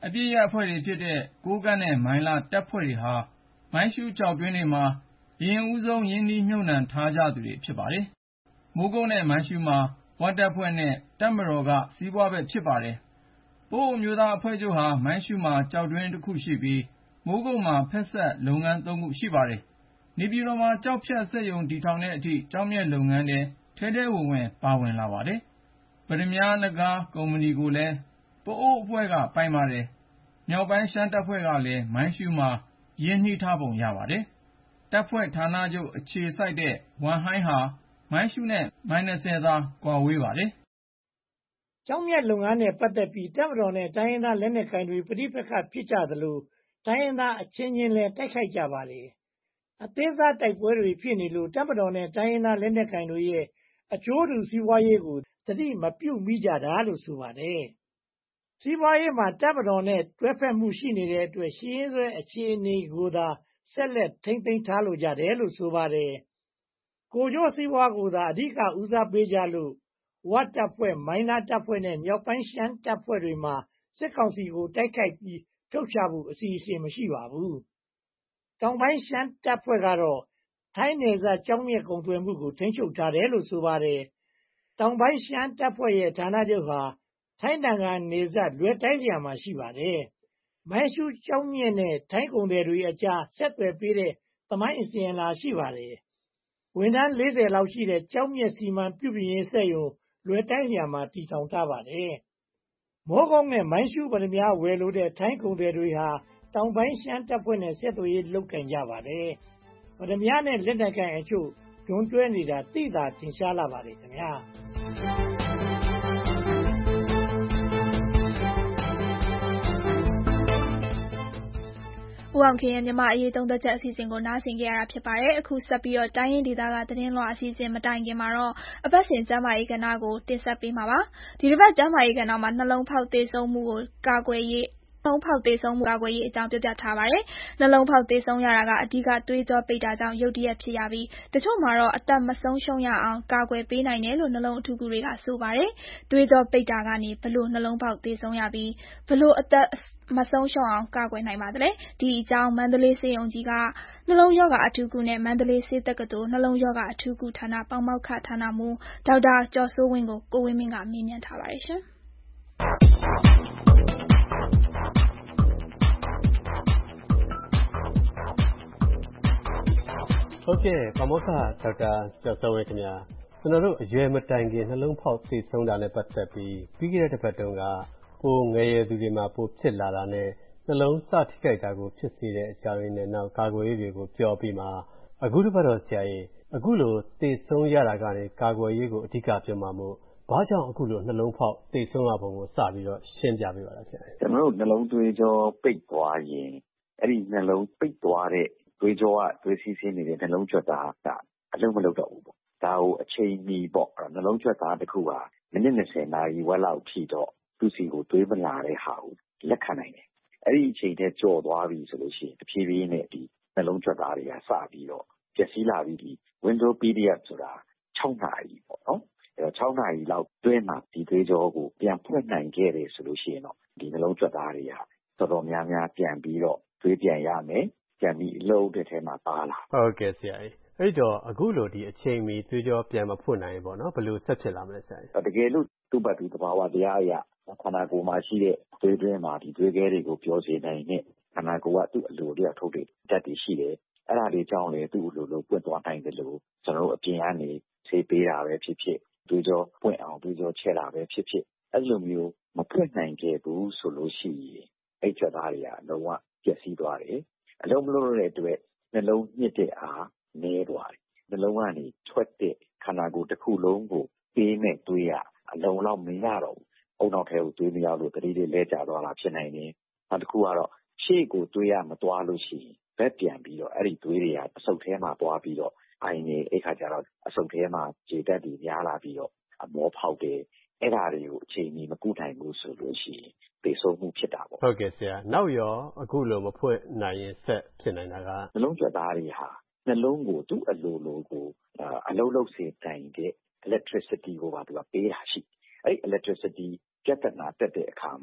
Speaker 21: အပြည့်ရအဖွဲ့တွေဖြစ်တဲ့ကိုးကန့်နဲ့မိုင်းလားတပ်ဖွဲ့တွေဟာမိုင်းရှူးကျောက်တွင်းတွေမှာအရင်ဦးဆုံးရင်းနှီးမြှုပ်နှံထားကြသူတွေဖြစ်ပါတယ်။မိုးကုတ်နဲ့မိုင်းရှူးမှာဝတပ်ဖွဲ့နဲ့တပ်မတော်ကစီးပွားဘက်ဖြစ်ပါတယ်။ပအိုဝ်းအမျိုးသားအဖွဲ့ချုပ်ဟာမိုင်းရှူးမှာကျောက်တွင်းတစ်ခုရှိပြီးမိုးကုတ်မှာဖက်စပ်လုပ်ငန်း3ခုရှိပါတယ်။နေပြည်တော်မှာကျောက်ဖြတ်စက်ရုံတည်ထောင်တဲ့အထိကျောက်မျက်လုပ်ငန်းထဲထဲဝင်ပါဝင်လာပါတယ်။ပတ္တမြားနဂါးကုမ္ပဏီကိုလည်းပအိုဝ်းအဖွဲ့ကပိုင်ပါတယ်။မြောက်ပိုင်းရှမ်းတပ်ဖွဲ့ကလည်းမိုင်းရှူးမှာရင်းနှီးထားပုံရပါတယ်။တပ်ဖွဲ့ဌာနချုပ်အခြေစိုက်တဲ့ဝမ်ဟိုင်းဟာမိုင်းရှူးနဲ့မိုင် 20 သာကွာဝေးပါတယ်
Speaker 20: ။ကျောက်မျက်လုပ်ငန်းနဲ့ပတ်သက်ပြီးတပ်မတော်နဲ့တိုင်းရင်းသားလက်နက်ကိုင်တွေပဋိပက္ခဖြစ်ကြသလိုတိုင်းရင်းသားအချင်းချင်းလည်းတိုက်ခိုက်ကြပါတယ်။အသေးစားတိုက်ပွဲတွေဖြစ်နေလို့တပ်မတော်နဲ့တိုင်းရင်းသားလက်နက်ကိုင်တွေရဲ့အကျိုးတူစီးပွားရေးကိုသတိမပြုမိကြတာလို့ဆိုပါတယ်။စီးပွားရေးမှာတပ်မတော်နဲ့တွဲဖက်မှုရှိနေတဲ့အတွက်ရှင်းရဲအခြေအနေကိုသာဆက်လက်ထိန်းသိမ်းထားလိုကြတယ်လို့ဆိုပါတယ်။ကိုကျိုးစီးပွားကိုသာအဓိကဦးစားပေးကြလို့ဝတပ်ဖွဲ့မိုင်းလားတပ်ဖွဲ့နဲ့မြောက်ပိုင်းရှမ်းတပ်ဖွဲ့တွေမှာစစ်ကောင်စီကိုတိုက်ခိုက်ပြီးထုတ်ချဖို့အစီအစဉ်မရှိပါဘူး။တောင်ပိုင်းရှမ်းတပ်ဖွဲ့ကတော့ထိုင်းနယ်စပ်ကျောက်မျက်ကုန်သွယ်မှုကိုထိန်းချုပ်ထားတယ်လို့ဆိုပါတယ်။တောင်ပိုင်းရှမ်းတပ်ဖွဲ့ရဲ့ဌာနချုပ်ဟာထိုင်းနိုင်ငံနယ်စပ်လွယ်တိုင်းလျာမှာရှိပါတယ်။မိုင်းရှူးကျောက်မျက်နဲ့ထိုင်းကုန်သည်တွေအကြားဆက်သွယ်ပေးတဲ့သမိုင်းအစဉ်အလာရှိပါတယ်။ဝန်ထမ်း40လောက်ရှိတဲ့ကျောက်မျက်စီမံပြုပြင်ရေးစက်ရုံလွယ်တိုင်းလျာမှာတည်ထောင်ထားပါတယ်။မိုးကုတ်နဲ့မိုင်းရှူးပတ္တမြားဝယ်လို့တဲ့ထိုင်းကုန်သည်တွေဟာတောင်ပိုင်းရှမ်းတပ်ဖွဲ့နဲ့ဆက်သွယ်ရေးလုပ်ကင်ကြပါတယ်။ပတ္တမြားနဲ့လက်နက်ကိုင်အချို့ဒွန်တွဲနေတာသိသာထင်ရှားလာပါတယ်ခင်ဗျာ။
Speaker 2: ။ဦးအောင်ခင်ရဲ့မြန်မာ့အရေးသုံးသပ်ချက်အစီအစဉ်ကိုနားဆင်ကြရတာဖြစ်ပါတယ်။အခုဆက်ပြီးတော့တိုင်းရင်းဒေသကသတင်းလွှာအစီအစဉ်မတိုင်ခင်မှာတော့အပတ်စဉ်ကျန်းမာရေးကဏ္ဍကိုတင်ဆက်ပေးမှာပါ။ဒီတစ်ပတ်ကျန်းမာရေးကဏ္ဍမှာနှလုံးဖောက်သေဆုံးမှုကာကွယ်ရေးအကြောင်းပြောပြထားပါတယ်။နှလုံးဖောက်သေဆုံးရတာကအဓိကသွေးကြောပိတ်တာကြောင့်ရုတ်တရက်ဖြစ်ရပြီးတချို့မှာတော့အသက်မဆုံးရှုံးရအောင်ကာကွယ်ပေးနိုင်တယ်လို့နှလုံးအထူးကုတွေကဆိုပါတယ်။သွေးကြောပိတ်တာကနေဘလို့နှလုံးဖောက်သေဆုံးရပြီးဘလို့အသက်မဆုံးရှုံးအောင်ကာကွယ်နိုင်ပါသလဲ။ဒီအကြောင်းမန္တလေးဆေးရုံကြီးကနှလုံးရောဂါအထူးကုနဲ့မန္တလေးဆေးတက္ကသိုလ်နှလုံးရောဂါအထူးကုဌာနပေါင်းမောက္ခဌာနမှူးဒေါက်တာကျော်စိုးဝင်းကိုကိုဝင်းမင်းကမေးမြန်းထားပါတယ်ရှင်။
Speaker 1: ဟုတ်ကဲ့ပါမောက္ခဒေါက်တာကျော်စိုးဝင်းခင်ဗျာကျွန်တော်တို့အရွယ်မတိုင်ခင်နှလုံးဖောက်သေဆုံးတာနဲ့ပတ်သက်ပြီးပြီးခဲ့တဲ့တစ်ပတ်တုန်းကပိုငယ်ရည်သူတွေမှာပိုဖြစ်လာတာနဲ့နှလုံးစထိခိုက်တာကိုဖြစ်စေတဲ့အကြောင်းရင်းနဲ့နောက်ကာကွယ်ရေးတွေကိုပြောပြီးမှအခုတစ်ပတ်တော့ဆရာကြီးအခုလိုသေဆုံးရတာကနေကာကွယ်ရေးကိုအဓိကပြောမှာမို့ဘာကြောင့်အခုလိုနှလုံးဖောက်သေဆုံးရပုံကိုစပြီးတော့ရှင်းပြပေးပါလားဆရာ
Speaker 22: ကျွန်တော်တို့နှလုံးသွေးကြောပိတ်သွားရင်အဲ့ဒီနှလုံးပိတ်သွားတဲ့သွေးကြောကသွေးစီးဆင်းနေတဲ့နှလုံးကြွက်သားကအလုံးမလုံးတော့ဘူးပေါ့ဒါကိုအချိန်မီပေါ့နှလုံးကြွက်သားတစ်ခုဟာမိနစ်20နာရီဝက်လောက်ထိတော့သူ့စီကိုသွေးမလာတဲ့ဟာကိုလက်ခံနိုင်တယ်အဲ့ဒီအချိန်တည်းကြော်သွားပြီဆိုလို့ရှိရင်တဖြည်းဖြည်းနဲ့ဒီနှလုံးကြွက်သားတွေကစပြီးတော့ပျက်စီးလာပြီးဒီ window period ဆိုတာ6နာရီပေါ့နော်အဲ့တော့6နာရီလောက်တွင်းမှာဒီသွေးကြောကိုပြန်ဖွင့်နိုင်ခဲ့တယ်ဆိုလို့ရှိရင်တော့ဒီနှလုံးကြွက်သားတွေကတော်တော်များများပြန်ပြီးတော့သွေးပြန်ရမယ်ပြန်ပြီးအလုံးတဲ့ထဲမှာပါလာ
Speaker 1: ဟုတ်ကဲ့ဆရာကြီးအဲ့တော့အခုလိုဒီအချိန်မီသွေးကြောပြန်မဖွင့်နိုင်ပေါ့နော်ဘယ်လိုဆက်ဖြစ်လာမလဲဆရာကြီး
Speaker 22: တကယ်လို့သူ့ဘက်သူတဘာဝတရားအရာခန္ဓာကိုယ်မှာရှိတဲ့သွေးတွင်းမှာဒီသွေးခဲတွေကိုပြောစေနိုင်တဲ့ခန္ဓာကိုယ်ကသူ့အလိုတရားထုတ်တဲ့ဓာတ်တွေရှိတယ်အဲ့ဒါတွေကြောင့်လေသူ့အလိုလိုပွင့်သွားနိုင်တယ်လို့ကျွန်တော်တို့အပြင်ကနေဆေးပေးတာပဲဖြစ်ဖြစ်သွေးကြောပွင့်အောင်သွေးကြောချဲတာပဲဖြစ်ဖြစ်အဲ့လိုမျိုးမပွင့်နိုင်ခဲ့ဘူးဆိုလို့ရှိရင်အဲ့ကြွက်သားတွေကလုံးဝပျက်စီးသွားတယ်အလုံးမလို့တဲ့အတွက်နှလုံးညစ်တဲ့အားနည်းသွားတယ်နှလုံးကနေထွက်တဲ့ခန္ဓာကိုယ်တစ်ခုလုံးကိုပေးမဲ့သွေးကအလုံးလောက်မရတော့ဘူးအုံနောက်ထဲကိုသွေးမရောက်လို့တတိလေးလဲကျသွားတာဖြစ်နိုင်တယ်နောက်တစ်ခုကတော့ရှေ့ကိုသွေးရမသွားလို့ရှိရင်ဘက်ပြန်ပြီးတော့အဲ့ဒီသွေးတွေကအဆုတ်ထဲမှာသွားပြီးတော့အိုင်နေအဲ့ခါကျတော့အဆုတ်ထဲမှာခြေတက်တွေများလာပြီးတော့အမောဖောက်တယ်အဲ့ဒါတွေကိုအချိန်ကြီးမကုနိုင်ဘူးဆိုလို့ရှိရင်သေဆုံးမှုဖြစ်တာပေါ့
Speaker 1: ဟုတ်ကဲ့ဆရာနောက်ရောအခုလိုမဖွင့်နိုင်ရင်ဆက်ဖြစ်နိုင်တာက
Speaker 22: နှလုံးကြွက်သားတွေဟာနှလုံးကိုသူ့အလိုလိုကိုအလုံးလုံးစေတိုင်းတဲ့ electricity ကိုပါသူကပေးတာရှိအဲ့ electricity ပြဿနာတက်တဲ့အခါမှာ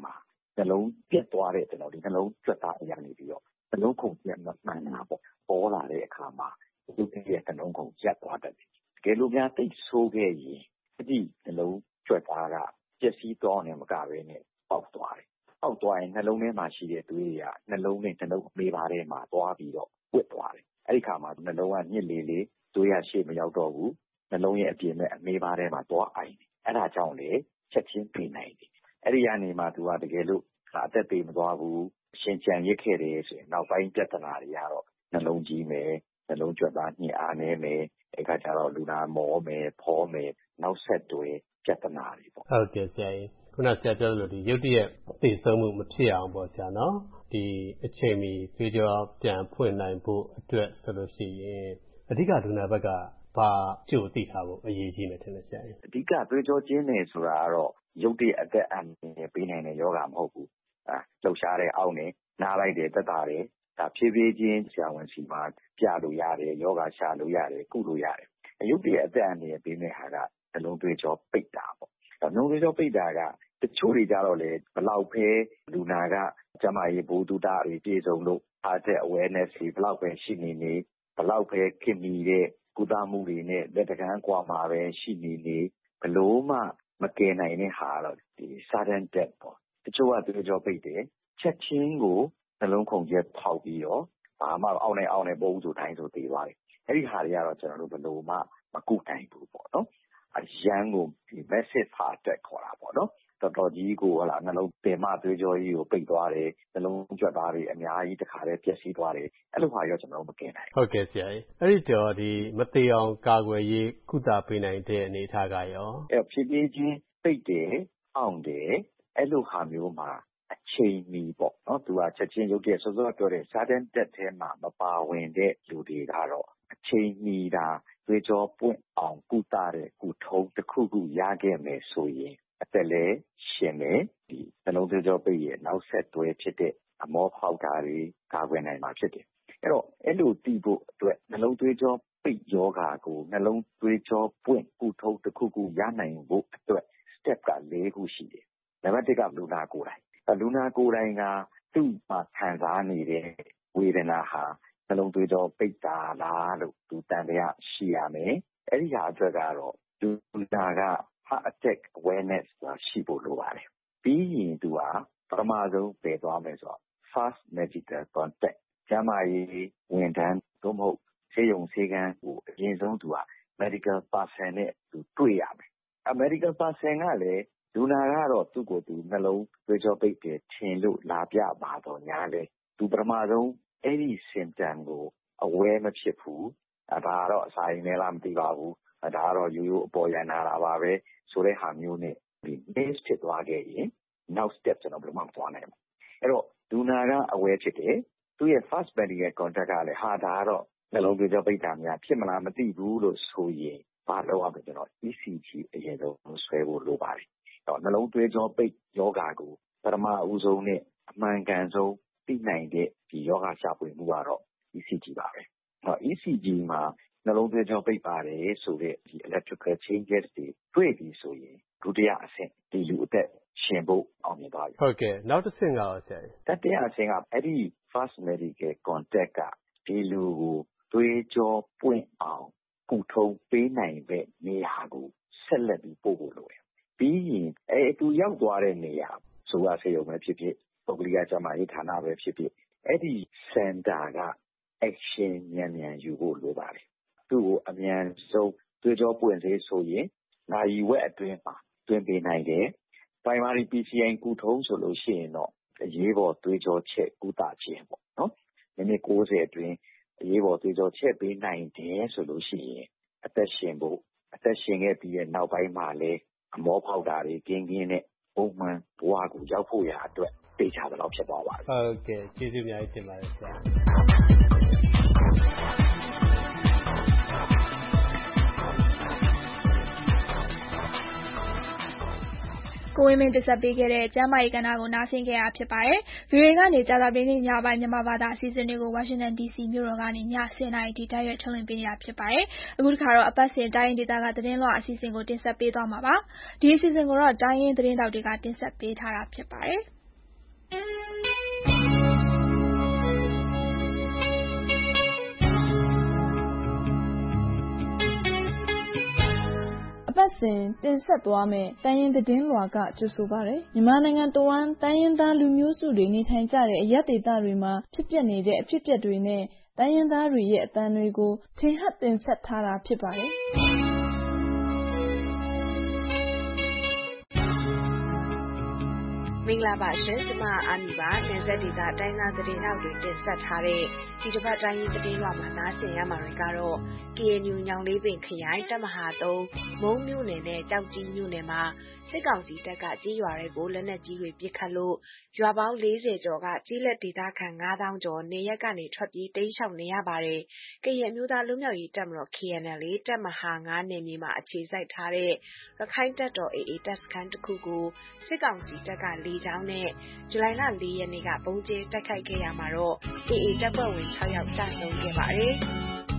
Speaker 22: နှလုံးပြတ်သွားတဲ့နှလုံးကြွက်သားအရာနေပြီးတော့နှလုံးခုန်ချက်မမှန်တာပေါ့ပေါ်လာတဲ့အခါမှာရုတ်တရက်နှလုံးခုန်ရပ်သွားတတ်တယ်တကယ်လို့များတိတ်ဆိုးခဲ့ရင်ဒီနှလုံးကြွက်သားကပျက်စီးသွားနေမှာကပဲနဲ့ပေါက်သွားတယ်ပေါက်သွားရင်နှလုံးထဲမှာရှိတဲ့သွေးတွေကနှလုံးနဲ့နှလုံးအမေးပါးထဲမှာသွားပြီးတော့ဝစ်သွားတယ်အဲ့ဒီခါမှာနှလုံးကညစ်လေလေသွေးရရှေ့မရောက်တော့ဘူးနှလုံးရဲ့အပြင်မဲ့အမေးပါးထဲမှာသွားအိုင်တယ်အဲ့ဒါကြောင့်လေချက်ချင်းပြေးနိုင်တယ်အဲ့ဒီကနေမှသူကတကယ်လို့အသက်သေးမသွားဘူးရှင်ကြံရစ်ခဲ့တယ်ဆိုရင်နောက်ပိုင်းပြဿနာတွေကတော့နှလုံးကြီးမယ်နှလုံးကြွက်သားညှစ်အားနေမယ်အဲ့ခါကျတော့လူနာမောမယ်ဖောမယ်နောက်ဆက်တွဲပြဿနာတွေပေါ့
Speaker 1: ဟုတ်ကဲ့ဆရာကြီးခုနဆရာပြောလို့ဒီရုတ်တရက်သိဆုံးမှုမဖြစ်အောင်ပေါ့ဆရာနော်ဒီအချိန်မီသွေးကြောပြန်ဖွင့်နိုင်ဖို့အတွက်ဆိုလို့ရှိရင်အဓိကလူနာဘက်ကဘာကြိုသိထားဖို့အရေးကြီးမယ်ထင်တယ်ဆရာကြီး
Speaker 22: အဓိကသွေးကြောကျဉ်းတယ်ဆိုတာကတော့ရုတ်တရက်အသက်အန္တရာယ်ပေးနိုင်တဲ့ယောဂမဟုတ်ဘူးလှုပ်ရှားတဲ့အောက်နဲ့နားလိုက်တယ်သက်သာတယ်ဒါဖြည်းဖြည်းချင်းဆရာဝန်စီမှာပြလို့ရတယ်ယောဂရှာလို့ရတယ်ကုလို့ရတယ်ရုတ်တရက်အသက်အန္တရာယ်ပေးတဲ့ဟာကနှလုံးသွေးကြောပိတ်တာပေါ့နှလုံးသွေးကြောပိတ်တာကတချို့တွေကြတော့လေဘလောက်ပဲလူနာကကျန်းမာရေးဘိုးတူတာတွေပြေဆုံးလို့အားတဲ့ awareness တွေဘလောက်ပဲရှိနေဘလောက်ပဲခင်မီတဲ့ကုသမှုတွေနဲ့လက်တကမ်းကွာမှာပဲရှိနေဘလို့မှမကယ်နိုင်တဲ့ဟာတော့ဒီ sudden death ပေါ့တချို့ကသွေးကြောပိတ်တယ်ချက်ချင်းကိုနှလုံးခုန်ချက်ဖောက်ပြီးတော့ဘာမှအောက်နဲ့ပုံးဆိုတိုင်းဆိုသေးသွားတယ်အဲ့ဒီဟာတွေကတော့ကျွန်တော်တို့ဘယ်လိုမှမကုနိုင်ဘူးပေါ့နော်အရန်ကိုဒီ massive heart attack ခေါ်တာပေါ့နော်တော်တော်ကြီးကိုနှလုံးပင်မသွေးကြောကြီးကိုပိတ်သွားတယ်နှလုံးကြွက်သားတွေအများကြီးတခါတည်းပျက်စီးသွားတယ်အဲ့လိုဟာရောကျွန်တော်တို့မကင်နိုင်
Speaker 1: ဟုတ်ကဲ့ဆရာကြီးအဲ့ဒီတော့ဒီမသေးအောင်ကာကွယ်ရေးကုသပေးနိုင်တဲ့အနေအထားကရော
Speaker 22: အဲ့ဖြည်းဖြည်းချင်းပိတ်တယ်အောင်တယ်အဲ့လိုဟာမျိုးမှာအချိန်မီပေါ့နော်သူကချက်ချင်းရုပ်တရက်စောစောပြောတဲ့ sudden death ထဲမှာမပါဝင်တဲ့လူတွေကတော့အချိန်မီတာသွေးကြောပွင့်အောင်ကုသတဲ့ကုထုံးတစ်ခုခုရခဲ့မယ်ဆိုရင်အသက်လည်းရှင်မယ်ဒီနှလုံးသွေးကြောပိတ်ရဲ့နောက်ဆက်တွဲဖြစ်တဲ့အမောဖောက်တာတွေကာကွယ်နိုင်မှာဖြစ်တယ်အဲ့တော့အဲ့လိုတည်ဖို့အတွက်နှလုံးသွေးကြောပိတ်ယောဂါကိုနှလုံးသွေးကြောပွင့်ကုထုံးတစ်ခုခုရနိုင်ဖို့အတွက် step က၄ခုရှိတယ်နံပါတ်1ကလူနာကိုယ်တိုင်လူနာကိုယ်တိုင်ကသူ့မှာခံစားနေတဲ့ဝေဒနာဟာနှလုံးသွေးကြောပိတ်တာလားလို့သူတန်တရားရှိရမယ်အဲ့ဒီဟာအတွက်ကတော့လူနာက heart attack awareness ရှိဖို့လိုပါတယ်ပြီးရင်သူကပထမဆုံးပယ်သွားမယ်ဆိုတော့ first medical contact ကျန်းမာရေးဝန်ထမ်းသို့မဟုတ်ဆေးရုံဆေးခန်းကိုအရင်ဆုံးသူက medical person နဲ့သူတွေ့ရမယ်medical person ကလည်းလူနာကတော့သူ့ကိုယ်သူနှလုံးသွေးကြောပိတ်တယ်ထင်လို့လာပြပါတော့ညာလေသူပထမဆုံးအဲ့ဒီ symptom ကို aware မဖြစ်ဘူးဒါကတော့အစာရင်လည်းလားမသိပါဘူးဒါကတော့ရိုးရိုးအပေါ်ရန်နာတာပါပဲဆိုတဲ့ဟာမျိုးနဲ့ဒီ miss ဖြစ်သွားခဲ့ရင် next step ကျွန်တော်ဘယ်မှမသွားနိုင်ဘူးအဲ့တော့လူနာက aware ဖြစ်တယ်သူရဲ့ first medical contact ကလည်းဟာဒါကတော့နှလုံးသွေးကြောပိတ်တာများဖြစ်မလားမသိဘူးလို့ဆိုရင်ဘာလုပ်ရမလဲကျွန်တော် ECG အရင်ဆုံးဆွဲဖို့လိုပါတယ်နှလုံးသွေးကြောပိတ်ယောဂါကိုပထမဦးဆုံးနဲ့အမှန်ကန်ဆုံးသိနိုင်တဲ့ဒီယောဂရှာဖွေမှုကတော့ ECG ပါပဲECG မှာနှလုံးသွေးကြောပိတ်ပါတယ်ဆိုတဲ့ဒီ electrical changes တွေတွေ့ပြီဆိုရင်ဒုတိယအဆင့်ဒီလူအသက်ရှင်ဖို့အောင်မြင်သွားပြီ
Speaker 1: ဟုတ်ကဲ့နောက်တစ်ဆင့်ကရောဆရာ
Speaker 22: တတိယအဆင့်ကအဲ့ဒီ first medical contact ကဒီလူကိုသွေးကြောပွင့်အောင်ကုထုံးပေးနိုင်တဲ့နေရာကိုဆက်လက်ပြီးပို့ဖို့လိုတယ်ပြီးရင်သူရောက်သွားတဲ့နေရာဆိုရဆေးရုံပဲဖြစ်ဖြစ်ပုဂ္ဂလိကကျန်းမာရေးဌာနပဲဖြစ်ဖြစ်အဲ့ဒီ center က action မြန်ယူဖို့လိုပါတယ်သူ့ကိုအမြန်ဆုံးသွေးကြောပွင့်စေဆိုရင်နိုင်ဝက်အတွင်းမှာတွင်ပေးနိုင်တယ် primary PCI ကုထုံးဆိုလို့ရှိရင်တော့အရေးပေါ်သွေးကြောချက်ကုသခြင်းပေါ့နော်မိနစ်60အတွင်းအရေးပေါ်သွေးကြောချက်ပေးနိုင်တယ်ဆိုလို့ရှိရင်အသက်ရှင်ဖို့အသက်ရှင်ခဲ့ပြီးတဲ့နောက်ပိုင်းမှာလည်းအမောဖောက်တာတွေကင်းနဲ့ပုံမှန်ဘဝကိုရောက်ဖို့ရာအတွက်တေချာသလောက်ဖြစ်သွားပါတယ်
Speaker 1: ဟုတ်ကဲ့ကျေးဇူးအများကြီးတင်ပါတယ်ဆရာ
Speaker 2: ကိုဝင်းမင်းတင်ဆက်ပေးခဲ့တဲ့ကျမ်းမာရေးကဏ္ဍကိုနားဆင်ခဲ့ရဖြစ်ပါတယ်။ VOA ကနေကြာသပတေးနေ့ညပိုင်းမြန်မာဘာသာအစီအစဉ်တွေကို Washington DC မြို့တော်ကနေည10:00 နာရီထိတိုက်ရိုက်ထုတ်လွှင့်ပေးနေတာဖြစ်ပါတယ်။အခုတစ်ခါတော့အပတ်စဉ်တိုင်းရင်းဒေသကသတင်းလွှာအစီအစဉ်ကိုတင်ဆက်ပေးသွားမှာပါ။ဒီအစီအစဉ်ကိုတော့တိုင်းရင်းသတင်းတောက်တွေကတင်ဆက်ပေးထားတာဖြစ်ပါတယ်။
Speaker 5: ပတ်စဉ်တင်ဆက်သွားမယ့်တိုင်းရင်းသတင်းလွှာကကြိုဆိုပါတယ်။မြန်မာနိုင်ငံတဝန်းတိုင်းရင်းသားလူမျိုးစုတွေနေထိုင်ကြတဲ့အရပ်ဒေသတွေမှာဖြစ်ပျက်နေတဲ့အဖြစ်အပျက်တွေနဲ့တိုင်းရင်းသားတွေရဲ့အသံတွေကိုထင်ဟပ်တင်ဆက်ထားတာဖြစ်ပါတယ်။
Speaker 9: မင်္ဂလာပါရှင်ကျမအာနီပါနယ်စပ်ဒေသတိုင်းသားသတင်းတောက်တွေတင်ဆက်ထားတဲ့ဒီတစ်ပတ်တိုင်းသတင်းလွှာမှာနားဆင်ရမှာတွေကတော့ KNU ညောင်လေးပင်ခရိုင်တပ်မဟာ3မုံမြို့နယ်နဲ့ကြောက်ကြီးမြို့နယ်မှာစစ်ကောင်စီတပ်ကကြေးရွာတွေကိုလက်နက်ကြီးတွေပစ်ခတ်လို့ရွာပေါင်း40ကျော်ကကြေးလက်ဒေသခံ9000ကျော်နေရက်ကနေထွက်ပြေးတိမ်းရှောင်နေရပါတယ်။ကရင်မျိုးသားလူမျိုးရေးတပ်မတော် KNL တပ်မဟာ9နယ်မြေမှာအခြေစိုက်ထားတဲ့ရခိုင်တပ်တော် AA တပ်စခန်းတစ်ခုကိုစစ်ကောင်စီတပ်ကလေကြောင်းနဲ့ဇူလိုင်လ4ရက်နေ့ကပုံကျဲတိုက်ခိုက်ခဲ့ရမှာတော့ AA တပ်ဖွဲ့ဝင်6ယောက်ကြာဆုံးခဲ့ပါတယ်။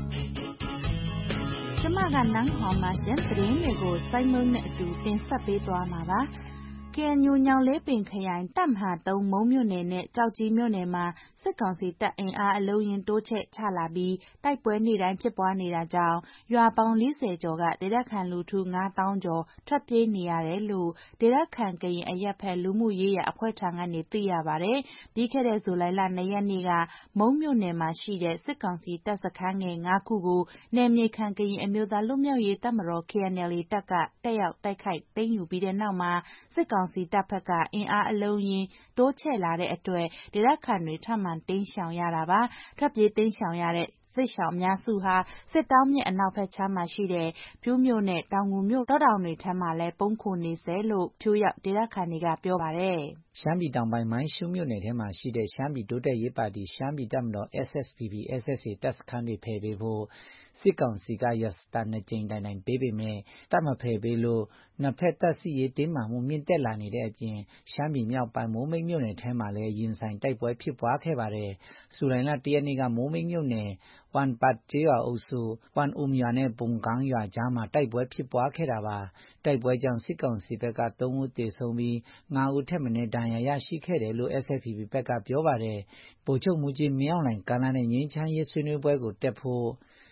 Speaker 19: ကျမကနန်းဟော်မှာရှင်သတင်းတွေကိုစိုင်းမုံနဲ့အတူတင်ဆက်ပေးသွားမှာပါ။ KNU ညောင်လေးပင်ခရိုင်တပ်မဟာ3မုံမြို့နယ်နဲ့ကြောက်ကြီးမြို့နယ်မှာစစ်ကောင်စီတပ်အင်အားအလုံးရင်တိုးချဲ့ချလာပြီးတိုက်ပွဲနေ့တိုင်းဖြစ်ပွားနေတာကြောင့်ရွာပေါင်း40ကျော်ကဒေသခံလူထု9000ကျော်ထွက်ပြေးနေရတယ်လို့ဒေသခံကရင်အရက်ဖက်လူမှုရေးရာအဖွဲ့ထံကနေသိရပါတယ်။ပြီးခဲ့တဲ့ဇူလိုင်လ2ရက်နေ့ကမုံမြို့နယ်မှာရှိတဲ့စစ်ကောင်စီတပ်စခန်းငယ်9ခုကိုနယ်မြေခံကရင်အမျိုးသားလွတ်မြောက်ရေးတပ်မတော် KNL တပ်ကတက်ရောက်တိုက်ခိုက်သိမ်းယူပြီးတဲ့နောက်မှာစစ်ကောင်စီတပ်ဖက်ကအင်အားအလုံးရင်တိုးချဲ့လာတဲ့အတွက်ဒေသခံတွေထပ်မံတိမ်းရှောင်ရတာပါ။ထွက်ပြေးတိမ်းရှောင်ရတဲ့စစ်ရှောင်အများစုဟာစစ်တောင်းမြစ်အနောက်ဖက်ခြမ်းမှာရှိတဲ့ဖြူးမြို့နဲ့တောင်ငူမြို့တောတောင်တွေထမ်းမှာလဲပုန်းခိုနေစေလို့ဖြူးရောက်ဒေသခံတွေကပြောပါတယ်
Speaker 6: ။ရှမ်းပြည်တောင်ပိုင်းမိုင်းရှုးမြို့နယ်ထဲမှာရှိတဲ့ရှမ်းပြည်တိုးတက်ရေးပါတီရှမ်းပြည်တပ်မတော် SSPP SSA တပ်စခန်းတွေဖယ်ပေးဖို့စစ်ကောင်စီကရစတာ2ကြိမ်တိုင်ပေးပေမဲ့တပ်မဖယ်ပေးလို့နှစ်ဖက်တပ်စီရေးတင်းမာမှုမြင့်တက်လာနေတဲ့အပြင်ရှမ်းပြည်မြောက်ပိုင်းမိုးမိတ်မြို့နယ်ထဲမှာလည်းရင်ဆိုင်တိုက်ပွဲဖြစ်ပွားခဲ့ပါတယ်။ဇူလိုင်လ1ရက်နေ့ကမိုးမိတ်မြို့နယ်ဝန်ပတ်ကျေးရွာအုပ်စုဝန်အုံရွာနဲ့ပုံကန်းရွာကြားမှာတိုက်ပွဲဖြစ်ပွားခဲ့တာပါ။တိုက်ပွဲကြောင့်စစ်ကောင်စီဘက်က3ဦးသေဆုံးပြီး9ဦးထက်မနည်းဒဏ်ရာရရှိခဲ့တယ်လို့ SSPP ဘက်ကပြောပါတယ်။ဗိုလ်ချုပ်မူကြီးမင်းအောင်လှိုင်ကမ်းလှမ်းတဲ့ငြိမ်းချမ်းရေးဆွေးနွေးပွဲကိုတက်ဖို့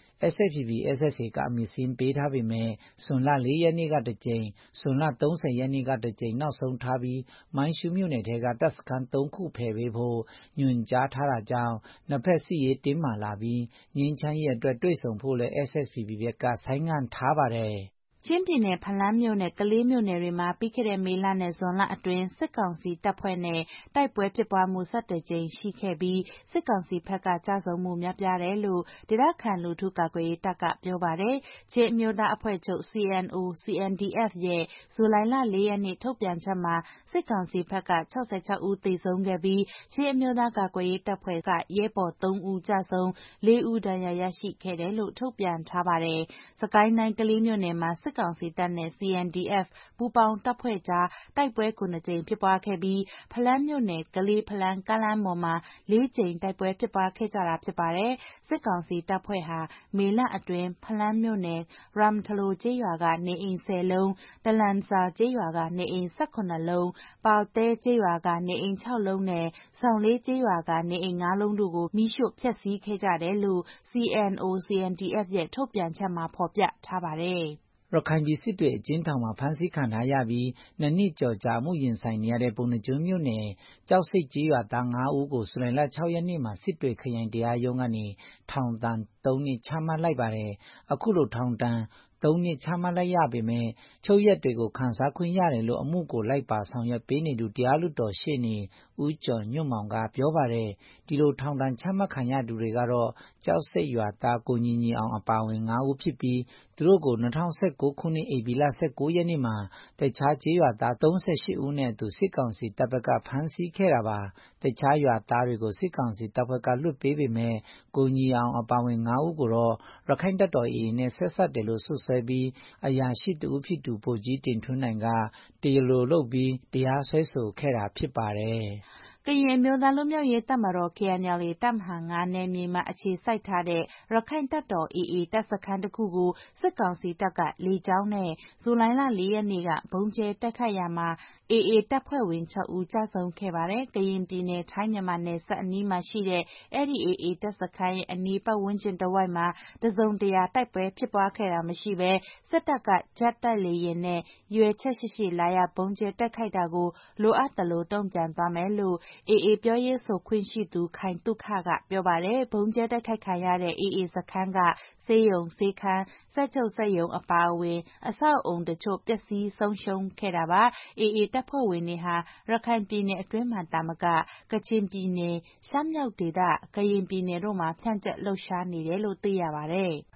Speaker 6: SSPP SSA ကအမည်စင်းပေးထားပေမဲ့ဇွန်လ4ရက်နေ့ကတစ်ကြိမ်ဇွန်လ30ရက်နေ့ကတစ်ကြိမ်နောက်ဆုံးထားပြီးမိုင်းရှုးမြို့နယ်ထဲကတပ်စခန်း3ခုဖယ်ပေးဖို့ညွှန်ကြားထားတာကြောင့်နှစ်ဖက်စစ်ရေးတင်းမာလာပြီးငြိမ်းချမ်းရေးအတွက်တွေ့ဆုံဖို့လည်း SSPP ဘက်ကဆိုင်းငံ့ထားပါတယ်။
Speaker 19: ချင်းပြည်နယ်ဖလန်းမြို့နယ်ကလေးမြို့နယ်တွေမှာပြီးခဲ့တဲ့မေလနဲ့ဇွန်လအတွင်းစစ်ကောင်စီတပ်ဖွဲ့နဲ့တိုက်ပွဲဖြစ်ပွားမှု17ကြိမ်ရှိခဲ့ပြီးစစ်ကောင်စီဘက်ကကြာဆုံးမှုများပြားတယ်လို့ဒေသခံလူထုကာကွယ်ရေးတပ်ကပြောပါတယ်။ချင်းအမျိုးသားအဖွဲ့ချုပ် CNO CNDF ရဲ့ဇူလိုင်လ4ရက်နေ့ထုတ်ပြန်ချက်မှာစစ်ကောင်စီဘက်က66ဦးသေဆုံးခဲ့ပြီးချင်းအမျိုးသားကာကွယ်ရေးတပ်ဖွဲ့ကရဲဘော်3ဦးကြာဆုံး4ဦးဒဏ်ရာရရှိခဲ့တယ်လို့ထုတ်ပြန်ထားပါတယ်။စကိုင်းတိုင်းကလေးမြို့နယ်မှာစစ်ကောင်စီတပ်နဲ့ CNDF ပူးပေါင်းတပ်ဖွဲ့ကြားတိုက်ပွဲ9ကြိမ်ဖြစ်ပွားခဲ့ပြီးဖလန်းမြို့နယ်ကလေးဖလန်းကားလမ်းပေါ်မှာ4ကြိမ်တိုက်ပွဲဖြစ်ပွားခဲ့ကြတာဖြစ်ပါတယ်။စစ်ကောင်စီတပ်ဖွဲ့ဟာမေလအတွင်းဖလန်းမြို့နယ်ရမ်ထလိုကျေးရွာကနေအိမ်10လုံးတလန်စာကျေးရွာကနေအိမ်18လုံးပေါတဲကျေးရွာကနေအိမ်6လုံးနဲ့ဆောင်လေးကျေးရွာကနေအိမ်5လုံးတို့ကိုမိရှို့ဖျက်ဆီးခဲ့ကြတယ်လို့ CNO CNDF ရဲ့ထုတ်ပြန်ချက်မှာဖော်ပြထားပါတယ်။
Speaker 6: ရခိုင်ပြည်စစ်တွေအကျဉ်းထောင်မှာဖမ်းဆီးခံထားရပြီး2နှစ်ကျော်ကြာမှုရင်ဆိုင်နေရတဲ့ပုဏ္ဏားကျွန်းမြို့နယ်ကြောက်စိတ်ကျေးရွာသား9ဦးကိုဇူလိုင်လ6ရက်နေ့မှာစစ်တွေခရိုင်တရားရုံးကနေထောင်ဒဏ်3နှစ်ချမှတ်လိုက်ပါတယ်။အခုလိုထောင်ဒဏ်3နှစ်ချမှတ်လိုက်ရပေမဲ့ချုပ်ရက်တွေကိုခန်းစားခွင့်ရတယ်လို့အမှုကိုလိုက်ပါဆောင်ရွက်ပေးနေသူတရားလွှတ်တော်ရှေ့နေဦးကျော်ညွန့်မောင်ကပြောပါတယ်။ဒီလိုထောင်ဒဏ်ချမှတ်ခံရသူတွေကတော့ကြောက်စိတ်ရွာသားကိုညီညီအောင်အပါအဝင်9ဦးဖြစ်ပြီးသူတို့ကို2019ခုနှစ်ဧပြီလ19ရက်နေ့မှာတခြားကျေးရွာသား38ဦးနဲ့အတူစစ်ကောင်စီတပ်ဘက်ကဖမ်းဆီးခဲ့တာပါ။တခြားရွာသားတွေကိုစစ်ကောင်စီတပ်ဘက်ကလွှတ်ပေးပေမဲ့ကိုညီအောင်အပါအဝင်9ဦးကိုတော့ရခိုင်တပ်တော် AA နဲ့ဆက်ဆက်တယ်လို့ဆွဆွဲပြီးအရာရှိတဦးဖြစ်သူဗိုလ်ကြီးတင်ထွန်းနိုင်ကတရားလိုလုပ်ပြီးတရားစွဲဆိုခဲ့တာဖြစ်ပါတယ်။
Speaker 3: ကရင်အမျိုးသားလွတ်မြောက်ရေးတပ်မတော် KNLA တပ်မဟာ 9 နယ်မြေမှာအခြေစိုက်ထားတဲ့ရခိုင်တပ်တော် AA တပ်စခန်းတစ်ခုကိုစစ်ကောင်စီတပ်ကလေကြောင်းနဲ့ဇူလိုင်လ 4 ရက်နေ့ကဗုံးကျဲတိုက်ခိုက်ရာမှာ AA တပ်ဖွဲ့ဝင် 6 ဦးကျဆုံးခဲ့ပါတယ်။ ကရင်ပြည်နယ်ထိုင်းမြန်မာနယ်စပ်အနီးမှာရှိတဲ့အဲဒီ AA တပ်စခန်းရဲ့အနီးပတ်ဝန်းကျင်တစ်ဝိုက်မှာတစုံတရာတိုက်ပွဲဖြစ်ပွားခဲ့တာမရှိဘဲစစ်တပ်ကဂျက်တိုက်လေယာဉ်နဲ့ရည်ရွယ်ချက်ရှိရှိလာရောက်ဗုံးကျဲတိုက်ခိုက်တာကိုလိုအပ်သလိုတုံ့ပြန်သွားမယ်လို့ AA ပြောရေးဆိုခွင့်ရှိသူခိုင်သုခကပြောပါတယ်။ ဗုံးကျဲတိုက်ခိုက်ခံရတဲ့ AA စခန်းကဆေးရုံဆေးခန်းစက်ချုပ်စက်ရုံအပါအဝင်အဆောက်အအုံတချို့ပျက်စီးဆုံးရှုံးခဲ့တာပါ။ AA တပ်ဖွဲ့ဝင်တွေဟာရခိုင်ပြည်နယ်အတွင်းမှာသာမကကချင်ပြည်နယ်ရှမ်းမြောက်ဒေသကရင်ပြည်နယ်တို့မှာဖြန့်ကျက်လှုပ်ရှားနေတယ်လို့သိရပါတယ်။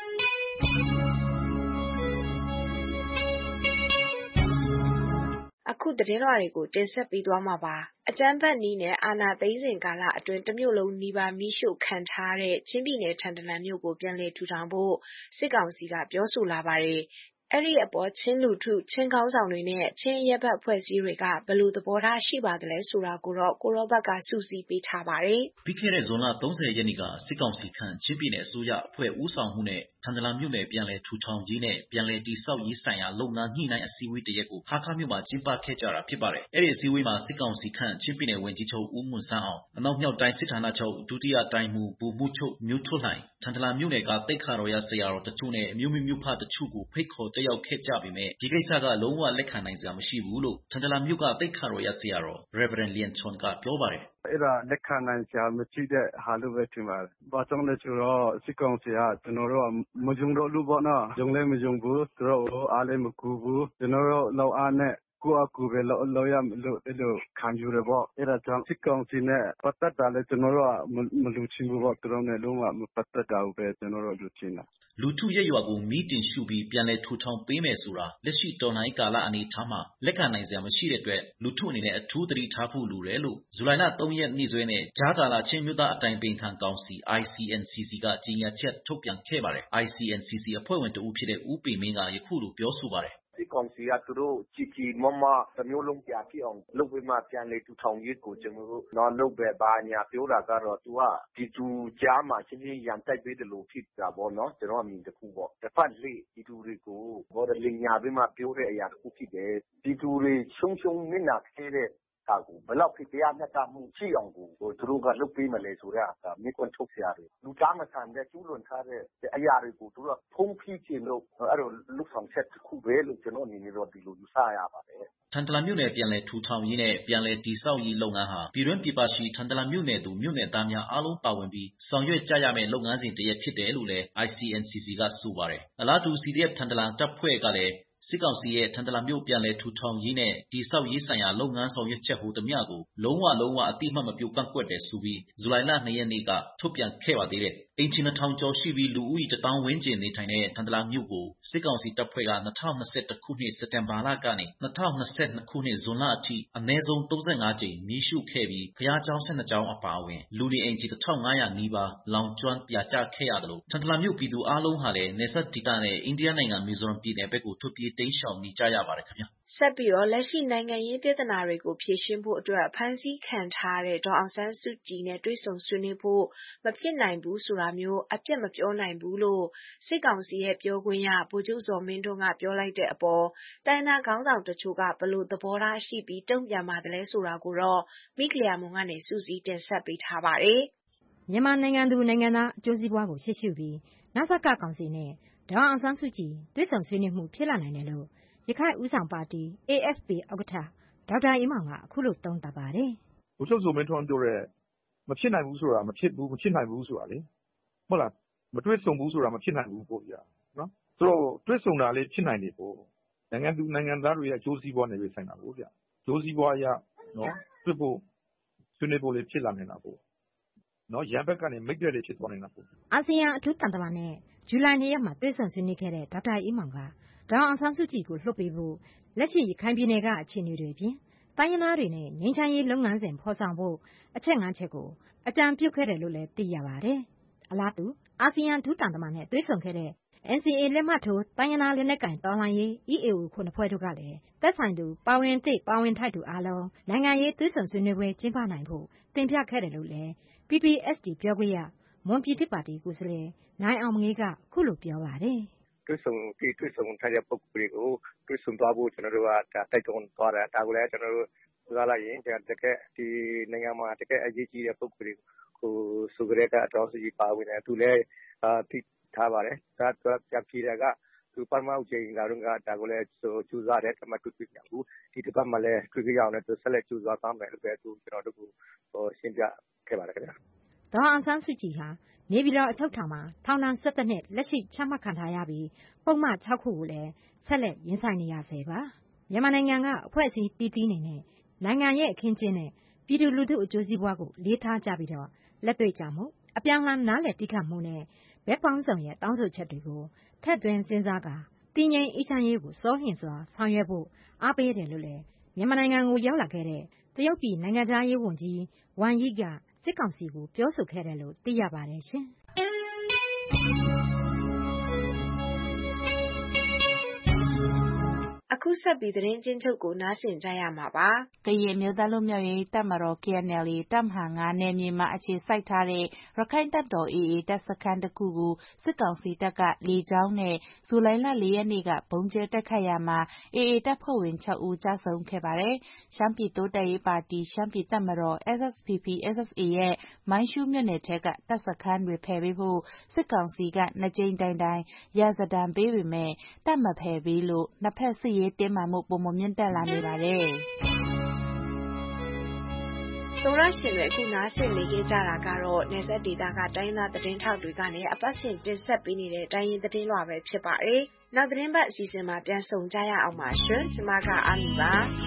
Speaker 9: အခုသတင်းလွှာတွေကိုတင်ဆက်ပေးသွားမှာပါ။အကြမ်းဖက်နည်းနဲ့အာဏာသိမ်းစဉ်ကာလအတွင်းတစ်မြို့လုံးနီးပါးမီးရှို့ခံထားတဲ့ချင်းပြည်နယ်ထန်တလန်မြို့ကိုပြန်လည်ထူထောင်ဖို့စစ်ကောင်စီကပြောဆိုလာပါတယ်။အဲဒီအပေါ်ချင်းလူထုချင်းခေါင်းဆောင်တွေနဲ့ချင်းအရပ်ဘက်အဖွဲ့အစည်းတွေကဘယ်လိုသဘောထားရှိပါသလဲဆိုတာကိုတော့ကိုရောဘတ်ကစုစည်းပေးထားပါတယ်
Speaker 4: ။ပြီးခဲ့တဲ့ဇွန်လ 30 ရက်နေ့ကစစ်ကောင်စီခန့်ချင်းပြည်နယ်အစိုးရအဖွဲ့ဦးဆောင်မှုနဲ့ထန်တလန်မြို့နယ်ပြန်လည်ထူထောင်ရေးနဲ့ပြန်လည်တည်ဆောက်ရေးဆိုင်ရာလုပ်ငန်းညှိနှိုင်းအစည်းအဝေးတစ်ရက်ကိုဟားခါးမြို့မှာကျင်းပခဲ့ကြတာဖြစ်ပါတယ်။အဲဒီအစည်းအဝေးမှာစစ်ကောင်စီခန့်ချင်းပြည်နယ်ဝန်ကြီးချုပ်ဦးမွန်ဆန်းအောင်အနောက်မြောက်တိုင်းစစ်ဌာနချုပ်ဒုတိယတိုင်းမှူးဗိုလ်မှူးချုပ်မျိုးထွန်းလှိုင်ထန်တလန်မြို့နယ်ကသိက္ခာတော်ရဆရာတော်တချို့နဲ့မြို့မိမြို့ဖတချို့ကိုဖိတ်ခေါ်တက်ရောက်ခဲ့ကြပေမယ့်ဒီကိစ္စကလုံးဝလက်ခံနိုင်စရာမရှိဘူးလို့ထန်တလန်မြို့ကသိက္ခာတော်ရဆရာတော် Reverend Lian Chon ကပြောပါတယ်
Speaker 23: ။အဲ့ဒါလက်ခံနိုင်စရာမရှိတဲ့ဟာလို့ပဲထင်ပါတယ်။ဘာကြောင့်လဲဆိုတော့စစ်ကောင်စီကကျွန်တော်တို့မယုံတော့လို့ပေါ့နော်။ယုံလည်းမယုံဘူးသူတို့အားလည်းမကူဘူးကျွန်တော်တို့လောက်အားနဲ့ကိုယ့်အကူပဲလောက်ရလို့အဲ့လိုခံယူတယ်ပေါ့အဲ့ဒါကြောင့်စစ်ကောင်စီနဲ့ပတ်သက်တာလဲကျွန်တော်တို့ကမလူချင်ဘူးပေါ့သူတို့နဲ့လုံးဝမပတ်သက်တာပဲကျွန်တော်တို့လူချင်တာ
Speaker 4: လူထုရဲ့ရွာကိုမီးတင်ရှုပြီးပြန်လည်ထူထောင်ပေးမယ်ဆိုတာလက်ရှိတော်လှန်ရေးကာလအနေအထားမှာလက်ခံနိုင်စရာမရှိတဲ့အတွက်လူထုအနေနဲ့အထူးသတိထားဖို့လိုတယ်လို့ဇူလိုင်လ 3 ရက်နေ့စွဲနဲ့ကြားကာလချင်းမျိုးသားအတိုင်ပင်ခံကောင်စီ ICNCC ကကြေညာချက်ထုတ်ပြန်ခဲ့ပါတယ်။ ICNCC အဖွဲ့ဝင်တဦးဖြစ်တဲ့ဦးပေမင်းကယခုလိုပြောဆိုပါတယ်
Speaker 24: စစ်ကောင်စီကသူတို့ကြီးမားမားတစ်မျိုးလုံးပြဖြစ်အောင်လုပ်ပြီးမှပြန်လေထူထောင်ရေးကိုကျွန်တော်တို့လုပ်ပဲဘာညာပြောတာကတော့သူကပြည်သူကြားမှာချင်းချင်းရန်တိုက်ပေးတယ်လို့ဖြစ်တာပေါ့နော်ကျွန်တော်အမြင်တစ်ခုပေါ့တစ်ဖက်လေပြည်သူတွေကိုဘော်ဒလင်ညာပြီးမှပြောတဲ့အရာတစ်ခုဖြစ်တယ်ပြည်သူတွေရှုံနစ်နာခဲ့တဲ့ဟာကိုဘယ်လောက်ဖြစ်တရားမျှတမှုရှိအောင်ကိုသူတို့ကလုပ်ပေးမလဲဆိုတော့မိကွန်းထုတ်စရာတွေလူသားမဆန်တဲ့ကျူးလွန်ထားတဲ့အရာတွေကိုသူတို့ကဖုံးဖိခြင်းလို့အဲ့လိုလူဆောင်ချက်တစ်ခုပဲလို့ကျွန်တော်အနေနဲ့တော့ဒီလိုယူဆရပါတယ်
Speaker 4: ထန်တလန်မြို့နယ်ပြန်လည်ထူထောင်ရေးနဲ့ပြန်လည်တည်ဆောက်ရေးလုပ်ငန်းဟာပြည်တွင်းပြည်ပရှိထန်တလန်မြို့နယ်သူမြို့နယ်သားများအားလုံးပါဝင်ပြီးဆောင်ရွက်ကြရမယ့်လုပ်ငန်းစဉ်တစ်ရပ်ဖြစ်တယ်လို့လည်း ICNCC ကဆိုပါတယ်။အလားတူ CDF ထန်တလန်တပ်ဖွဲ့ကလည်းစစ်ကောင်စီရဲ့ထန်တလန်မြို့ပြန်လည်ထူထောင်ရေးနဲ့တည်ဆောက်ရေးဆိုင်ရာလုပ်ငန်းဆောင်ရွက်ချက်ဟူသမျှကိုလုံးဝအတိအမှတ်မပြုကန့်ကွက်တယ်ဆိုပြီးဇူလိုင်လ 2 ရက်နေ့ကထုတ်ပြန်ခဲ့ပါသေးတယ်။အိမ်ခြေ 2000 ကျော်ရှိပြီးလူဦးရေ 1000 ဝန်းကျင်နေထိုင်တဲ့ထန်တလန်မြို့ကိုစစ်ကောင်စီတပ်ဖွဲ့က2021ခုနှစ်စက်တင်ဘာလကနေ2022ခုနှစ်ဇွန်လအထိအနည်းဆုံး35ကြိမ်မီးရှို့ခဲ့ပြီးဘုရားကျောင်း12ကျောင်းအပါအဝင်လူနေအိမ်ခြေ 1500 နီးပါးလောင်ကျွမ်းပြာကျခဲ့ရသလိုထန်တလန်မြို့ပြည်သူအားလုံးဟာလည်းနယ်စပ်ဒေသနဲ့အိန္ဒိယနိုင်ငံမီဇိုရမ်ပြည်နယ်ဘက်ကိုထွက်ပြေးတိမ်းရှောင်နေကြရပါတယ်ခင်ဗျာ
Speaker 9: ဆက်ပြီးတော့လက်ရှိနိုင်ငံရေးပြဿနာတွေကိုဖြေရှင်းဖို့အတွက်ဖမ်းဆီးခံထားတဲ့ဒေါ်အောင်ဆန်းစုကြည်နဲ့တွေ့ဆုံဆွေးနွေးဖို့မဖြစ်နိုင်ဘူးဆိုတာမျိုးအပြတ်မပြောနိုင်ဘူးလို့စစ်ကောင်စီရဲ့ပြောခွင့်ရဗိုလ်ချုပ်ဇော်မင်းထွန်းကပြောလိုက်တဲ့အပေါ်တိုင်းနာခေါင်းဆောင်တချို့ကဘယ်လိုသဘောထားရှိပြီးတုံ့ပြန်ပါတယ်ဆိုတာကိုတော့မိခလျာမုံကနေစူးစီးတင်ဆက်ပေးထားပါတယ်
Speaker 25: မြန်မာနိုင်ငံသူနိုင်ငံသားအကျိုးစီးပွားကိုရှေ့ရှုပြီးနစကကောင်စီနဲ့ဒေါ်အောင်ဆန်းစုကြည်တွေ့ဆုံဆွေးနွေးမှုဖြစ်လာနိုင်တယ်လို့ရခိုင်ဦးဆောင်ပါတီ AFP ဥက္ကဋ္ဌဒေါက်တာအေးမောင်ကအခုလိုသုံးသပ်ပါတယ်
Speaker 26: ။ဘုချုပ်ဇော်မင်းထွန်းပြောတဲ့မဖြစ်နိုင်ဘူးဆိုတာမဖြစ်နိုင်ဘူးဆိုတာလေဟုတ်လားမတွေ့ဆုံဘူးဆိုတာမဖြစ်နိုင်ဘူးပေါ့ဗျာနော်ဆိုတော့တွေ့ဆုံတာလေးဖြစ်နိုင်တယ်ပေါ့နိုင်ငံသူနိုင်ငံသားတွေရဲ့အကျိုးစီးပွားနဲ့ပဲဆိုင်တာပေါ့ဗျာအကျိုးစီးပွားအရနော်တွေ့ဖို့ဆွေးနွေးဖို့လေးဖြစ်လာနေတာပေါ့နော်ရန်ဘက်ကနေမိတ်တဲ့လေးဖြစ်သွားနေတာပေါ့
Speaker 25: အာဆီယံအထူးတန်တမန်နဲ့ဇူလိုင်2ရက်မှာတွေ့ဆုံဆွေးနွေးခဲ့တဲ့ဒေါက်တာအေးမောင်ကဒေါ်အောင်ဆန်းစုကြည်ကိုလွှတ်ပေးဖို့လက်ရှိရခိုင်ပြည်နယ်ကအခြေအနေတွေပြင်တိုင်းရင်းသားတွေနဲ့ငြိမ်းချမ်းရေးလုပ်ငန်းစဉ်ဖော်ဆောင်ဖို့အချက် 5 ချက်ကိုအကြံပြုခဲ့တယ်လို့လည်းသိရပါတယ်။အလားတူအာဆီယံအထူးတန်တမန်နဲ့တွေ့ဆုံခဲ့တဲ့ NCA လက်မှတ်ထိုးတိုင်းရင်းသားလက်နက်ကိုင်တော်လှန်ရေး EAO 9 ဖွဲ့တို့ကလည်းသက်ဆိုင်သူပါဝင်သည့်ပါဝင်ထိုက်သူအားလုံးနိုင်ငံရေးသွေးဆောင်ဆွေးနွေးပွဲကျင်းပနိုင်ဖို့တင်ပြခဲ့တယ်လို့လည်း PPST ပြောခွင့်ရမွန်ပြည်သစ်ပါတီကိုယ်စားလှယ်နိုင်အောင်မငေးကခုလိုပြောပါတယ်
Speaker 7: ။တွေ့ဆုံထားတဲ့ပုဂ္ဂိုလ်တွေကိုတွေ့ဆုံသွားဖို့ကျွန်တော်တို့ကတိုက်တွန်းသွားတယ်ဒါကိုလည်းကျွန်တော်တို့ကြားလိုက်ရင်တကယ်ဒီနိုင်ငံမှာတကယ်အရေးကြီးတဲ့ပုဂ္ဂိုလ်တွေကိုဆိုကြတဲ့အတော်စီပါဝင်တယ်သူလည်းသိထားပါတယ်ဒါပြပြတာကသူပထမအကြိမ်လာတော့ဒါကိုလည်းကျူးစားတယ်တမတူပြပြဘူးဒီတစ်ပတ်မှလည်းတွေ့ကြရအောင်လည်းသူဆက်လက်ကျူးစားသွားမယ်လို့ပဲသူကျွန်တော်တို့ကိုရှင်းပြခဲ့ပါတယ်ခင်ဗျာ
Speaker 25: ဒေါ်အောင်ဆန်းစုကြည်ဟာနေပြည်တော်အချုပ်ထောင်မှာထောင်ဒဏ်17နှစ်လက်ရှိချမှတ်ခံထားရပြီးပုံမှန်6ခုကိုလည်းဆက်လက်ရင်ဆိုင်နေရဆဲပါမြန်မာနိုင်ငံကအဖွဲ့အစည်းတည်တည်နေတဲ့နိုင်ငံရဲ့အခင်းကျင်းနဲ့ပြည်သူလူထုအကျိုးစီးပွားကိုလေးထားကြပြီးတော့လက်တွေ့ကြမှုအပြောင်းအလဲနားလည်တိကျမှုနဲ့ဘက်ပေါင်းဆောင်ရဲ့တောင်းဆိုချက်တွေကိုထပ်သွင်းစဉ်းစားကာတည်ငြိမ်အေးချမ်းရေးကိုစောင့်စွာဆောင်ရွက်ဖို့အားပေးတယ်လို့လည်းမြန်မာနိုင်ငံကိုရောက်လာခဲ့တဲ့တရုတ်ပြည်နိုင်ငံသားရေးဝန်ကြီးဝမ်ယီကစစ်ကောင်စီကိုပြောဆိုခဲ့တယ်လို့သိရပါတယ်ရှင်
Speaker 8: အခုဆက်ပြီးသတင်းချင်းချုပ်ကိုနားဆင်ကြရမှာပါ
Speaker 3: ။ကရင်မျိုးသားလူမျိုးရေးတပ်မတော် KNLA တပ်မဟာ9နယ်မြေမှာအခြေစိုက်ထားတဲ့ရခိုင်တပ်တော် AA တပ်စခန်းတစ်ခုကိုစစ်ကောင်စီတပ်ကလေကြောင်းနဲ့ဇူလိုင်လ4 ရက်နေ့ကဘုံကျဲတိုက်ခိုက်ရာမှာ AA တပ်ဖွဲ့ဝင်6ဦးကြာဆုံးခဲ့ပါတယ်။ရှမ်းပြည်တိုးတက်ရေးပါတီရှမ်းပြည်တပ်မတော် SSPP/SSA ရဲ့မိုင်းရှူးမြို့နယ်ထက်ကတပ်စခန်းတွေဖယ်ပေးဖို့စစ်ကောင်စီက2ကြိမ်တိုင်ရာဇဒဏ်ပေးပေမဲ့တပ်မဖယ်ပေးလို့နှစ်ဖက်စစ်ရေးတင်းမာမှုပုံမမြင့်တက်လာနေပါတယ်
Speaker 8: ။သောရရှင်တွေအခုနားဆင်နေကြတာကတော့နေဆက်ဒေတာကတိုင်းသားသတင်းထောက်တွေကနေအပတ်စဉ်တင်ဆက်ပေးနေတဲ့တိုင်းရင်းသတင်းလွှာပဲဖြစ်ပါတယ်။နောက်သတင်းပတ်အစီအစဉ်မှာပြန်ဆုံကြရအောင်ပါရှင်။ကျွန်မကအာမီပါ။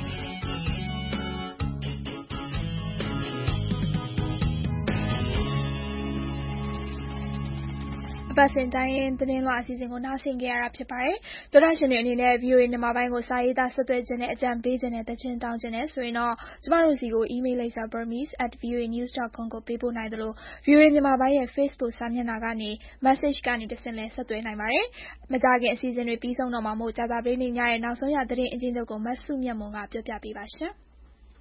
Speaker 2: ပတ်စဉ်တိုင်းရင်သတင်းလွှာအစီအစဉ်ကိုနားဆင်ကြရတာဖြစ်ပါတယ်။သောတာရှင်တွေအနေနဲ့ VOA မြန်မာပိုင်းကိုစာရေးသားဆက်သွယ်ခြင်းနဲ့အကြံပေးခြင်းနဲ့တခြင်းတောင်းခြင်းနဲ့ဆိုရင်တော့ကျမတို့စီကို email လိပ်စာ burmese@voanews.com ကိုပေးပို့နိုင်သလို VOA မြန်မာပိုင်းရဲ့ Facebook စာမျက်နှာကနေ message ကနေတဆင့်လည်းဆက်သွယ်နိုင်ပါတယ်။မကြခင်အစီအစဉ်တွေပြီးဆုံးတော့မှာမို့ကြာသပတေးနေ့ညရဲ့နောက်ဆုံးရသတင်းအကျဉ်းချုပ်ကိုမဆုမြတ်မွန်ကပြောပြပေးပါရှင်။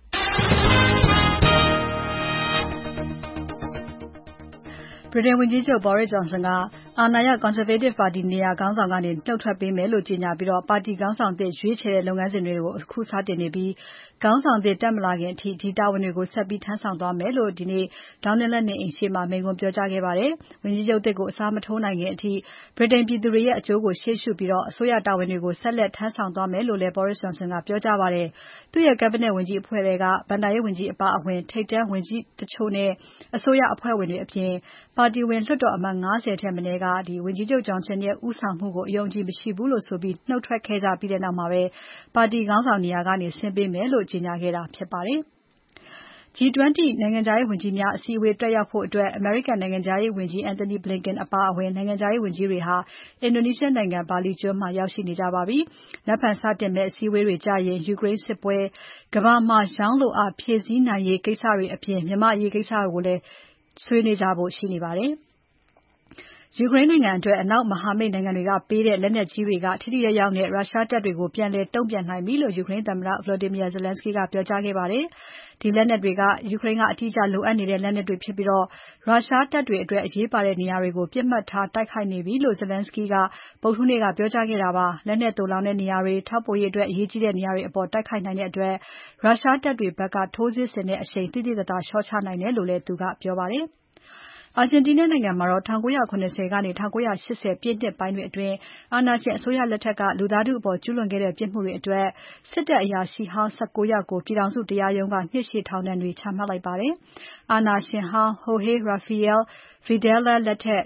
Speaker 10: ဗြိတိန်ဝန်ကြီးချုပ် Boris Johnson ကအာဏာရ Conservative ပါတီနေရာခေါင်းဆောင်ကနေနှုတ်ထွက်ပေးမယ်လို့ကြေညာပြီးပါတီခေါင်းဆောင်သစ်ရွေးချယ်တဲ့လုပ်ငန်းစဉ်တွေကိုအခုစတင်နေပြီးခေါင်းဆောင်သစ်တက်မလာခင်အထိဒီတာဝန်တွေကိုဆက်ပြီးထမ်းဆောင်သွားမယ်လို့ဒီနေ့ Downing နေအိမ်ရှေ့မှာမိန့်ခွန်းပြောကြားခဲ့ပါတယ်။ဝန်ကြီးချုပ်သစ်ကိုအစားမထိုးနိုင်ခင်အထိဗြိတိန်ပြည်သူတွေရဲ့အကျိုးကိုရှေ့ရှုပြီးအစိုးရတာဝန်တွေကိုဆက်လက်ထမ်းဆောင်သွားမယ်လို့လည်း Boris Johnson ကပြောကြားပါတယ်။သူ့ရဲ့ Cabinet ဝန်ကြီးအဖွဲ့တွေကဘဏ္ဍာရေးဝန်ကြီးအပါအဝင်ထိပ်တန်းဝန်ကြီးတချို့နဲ့အစိုးရအဖွဲ့ဝင်တွေအပြင်ပါတီဝင်လွှတ်တော်အမတ်50ထက်မနည်းကဝန်ကြီးချုပ် Johnson ရဲ့ဦးဆောင်မှုကိုအယုံကြည်မရှိဘူးလို့ဆိုပြီးနှုတ်ထွက်ခဲ့ကြပြီးတဲ့နောက်မှာပဲပါတီခေါင်းဆောင်နေရာကနေဆင်းပေးမယ်လို့ကြေညာခဲ့တာဖြစ်ပါတယ်။ G20 နိုင်ငံခြားရေးဝန်ကြီးများအစည်းအဝေးတက်ရောက်ဖို့အတွက်အမေရိကန်နိုင်ငံခြားရေးဝန်ကြီး Antony Blinken အပါအဝင်နိုင်ငံခြားရေးဝန်ကြီးတွေဟာအင်ဒိုနီးရှားနိုင်ငံဘာလီကျွန်းမှာရောက်ရှိနေကြပါပြီ။လက်ဖန်စတင်မဲ့အစည်းအဝေးတွေကြရင်ယူကရိန်းစစ်ပွဲကမ္ဘာမှာရောင်းလိုအားဖြည့်ဆည်းနိုင်ရေးကိစ္စတွေအပြင်မြန်မာအရေးကိစ္စတွေကိုလည်းဆွေးနွေးကြဖို့ရှိနေပါတယ်။ယူကရိန်းနိုင်ငံအတွက်အနောက်မဟာမိတ်နိုင်ငံတွေကပေးတဲ့လက်နက်ကြီးတွေကထိထိရောက်ရောက်နဲ့ရုရှားတပ်တွေကိုပြန်လည်တုံ့ပြန်နိုင်ပြီလို့ယူကရိန်းသမ္မတ Volodymyr Zelensky ကပြောကြားခဲ့ပါတယ်။ဒီလက်နက်တွေကယူကရိန်းကအတိအကျလိုအပ်နေတဲ့လက်နက်တွေဖြစ်ပြီးရုရှားတပ်တွေအတွက်အရေးပါတဲ့နေရာတွေကိုပြစ်မှတ်ထားတိုက်ခိုက်နေပြီလို့ Zelensky ကဗုဒ္ဓဟူးနေ့ကပြောကြားခဲ့တာပါ။လက်နက်သိုလှောင်တဲ့နေရာတွေထောက်ပို့ရေးအတွက်အရေးကြီးတဲ့နေရာတွေအပေါ်တိုက်ခိုက်နိုင်တဲ့အတွက်ရုရှားတပ်တွေဘက်ကထိုးစစ်ဆင်တဲ့အရှိန်တိတိကျကျလျှော့ချနိုင်တယ်လို့လည်းသူကပြောပါတယ်။အာဂျင်တီးနားနိုင်ငံမှာ1970ကနေ1980ပြည့်နှစ်ပိုင်းတွေအတွင်းအာဏာရှင်အစိုးရလက်ထက်ကလူသားထုအပေါ်ကျူးလွန်ခဲ့တဲ့ပြစ်မှုတွေအတွက်စစ်တပ်အရာရှိဟောင်း19ယောက်ကိုပြည်ထောင်စုတရားရုံးကနှစ်ရှည်ထောင်ဒဏ်တွေချမှတ်လိုက်ပါတယ်။အာဏာရှင်ဟောင်း Jorge Rafael Videla လက်ထက်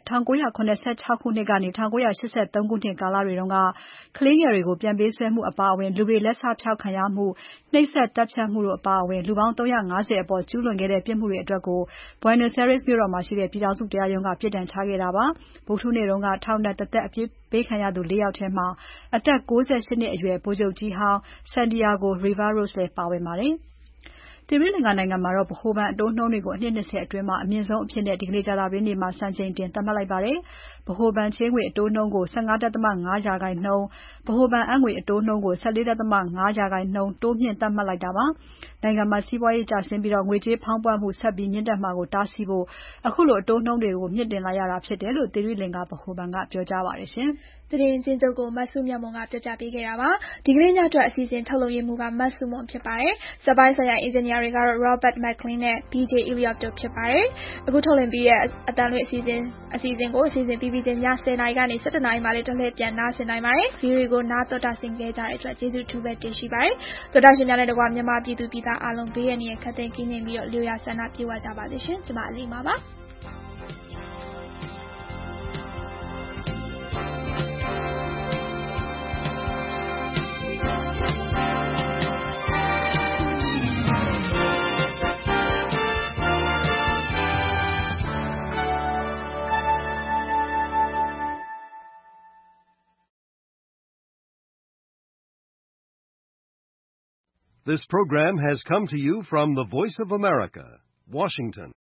Speaker 10: 1986ခုနှစ်ကနေ1983ခုနှစ်ကာလတွေတုန်းကကလေးငယ်တွေကိုပြန်ပေးဆွဲမှုအပါအဝင်လူတွေလက်စဖျောက်ခံရမှုနှိပ်စက်တပ်ဖြတ်မှုတို့အပါအဝင်လူပေါင်း350အပေါ်ကျူးလွန်ခဲ့တဲ့ပြစ်မှုတွေအတွက်ကို Buenos Aires မြို့တော်မှာရှိတဲ့ပြည်ထောင်စုတရားရုံးကပြစ်ဒဏ်ချခဲ့တာပါ။ဗုဒ္ဓဟူးနေ့တုန်းကထောင်ဒဏ်တစ်သက်အပြစ်ပေးခံရသူ4ယောက်ထဲမှာအသက်68နှစ်အရွယ်ဗိုလ်ချုပ်ကြီးဟောင်း Santiago Riveros လည်းပါဝင်ပါတယ်။သီရိလင်္ကာနိုင်ငံမှာတော့ဗဟိုဘဏ်အတိုးနှုန်းတွေကိုအနှစ်20အတွင်းမှာအမြင့်ဆုံးအဖြစ်နဲ့ဒီကနေ့ကြာသပတေးနေ့မှာစံချိန်တင်သတ်မှတ်လိုက်ပါတယ်။ဗဟိုဘဏ်ချေးငွေအတိုးနှုန်းကို 15.5% ဗဟိုဘဏ်အပ်ငွေအတိုးနှုန်းကို 14.5% တိုးမြှင့်သတ်မှတ်လိုက်တာပါ။နိုင်ငံမှာစီးပွားရေးကျဆင်းပြီးငွေကြေးဖောင်းပွမှုဆက်ပြီးမြင့်တက်မှာကိုတားဆီးဖို့အခုလိုအတိုးနှုန်းတွေကိုမြင့်တင်လိုက်ရတာဖြစ်တယ်လို့သီရိလင်္ကာဗဟိုဘဏ်ကပြောကြားပါတယ်ရှင်
Speaker 2: ။သတင်းချင်းချုပ်ကိုမဆုမြတ်မွန်ကပြောပြပေးခဲ့တာပါ။ဒီကနေ့ညအတွက်အစီအစဉ်ထုတ်လုပ်ရမှုကမဆုမွန်ဖြစ်ပါတယ်။စပိုင်းဆိုင်ရာအင်ဂျင်နီယာတွေကတော့ Robert McLean နဲ့ BJ Elliott တို့ဖြစ်ပါတယ်။အခုထုတ်လွှင့်ပြီးတဲ့အတန်လွှင့်အစီအစဉ်ကိုအစီအစဉ်ပြီးချင်းည10:00နာရီကနေ17:00နာရီမှာလည်းတစ်လှည့်ပြန်နားဆင်နိုင်ပါတယ်။ VOA ကိုနားတော်တာဆင်ခဲ့ကြတဲ့အတွက်ကျေးဇူးထူးပဲတင်ရှိပါတယ်။တော်တာရှင်များနဲ့တကွမြန်မာပြည်သူပြည်သားအားလုံးဘေးရန်ရခတ်သိမ်းကင်းပြီးလျော်ရဆန္ဒပြေဝကြပါစေရှင်။ကျွန်မအလေးပါပါ။
Speaker 11: This program has come to you from the Voice of America, Washington.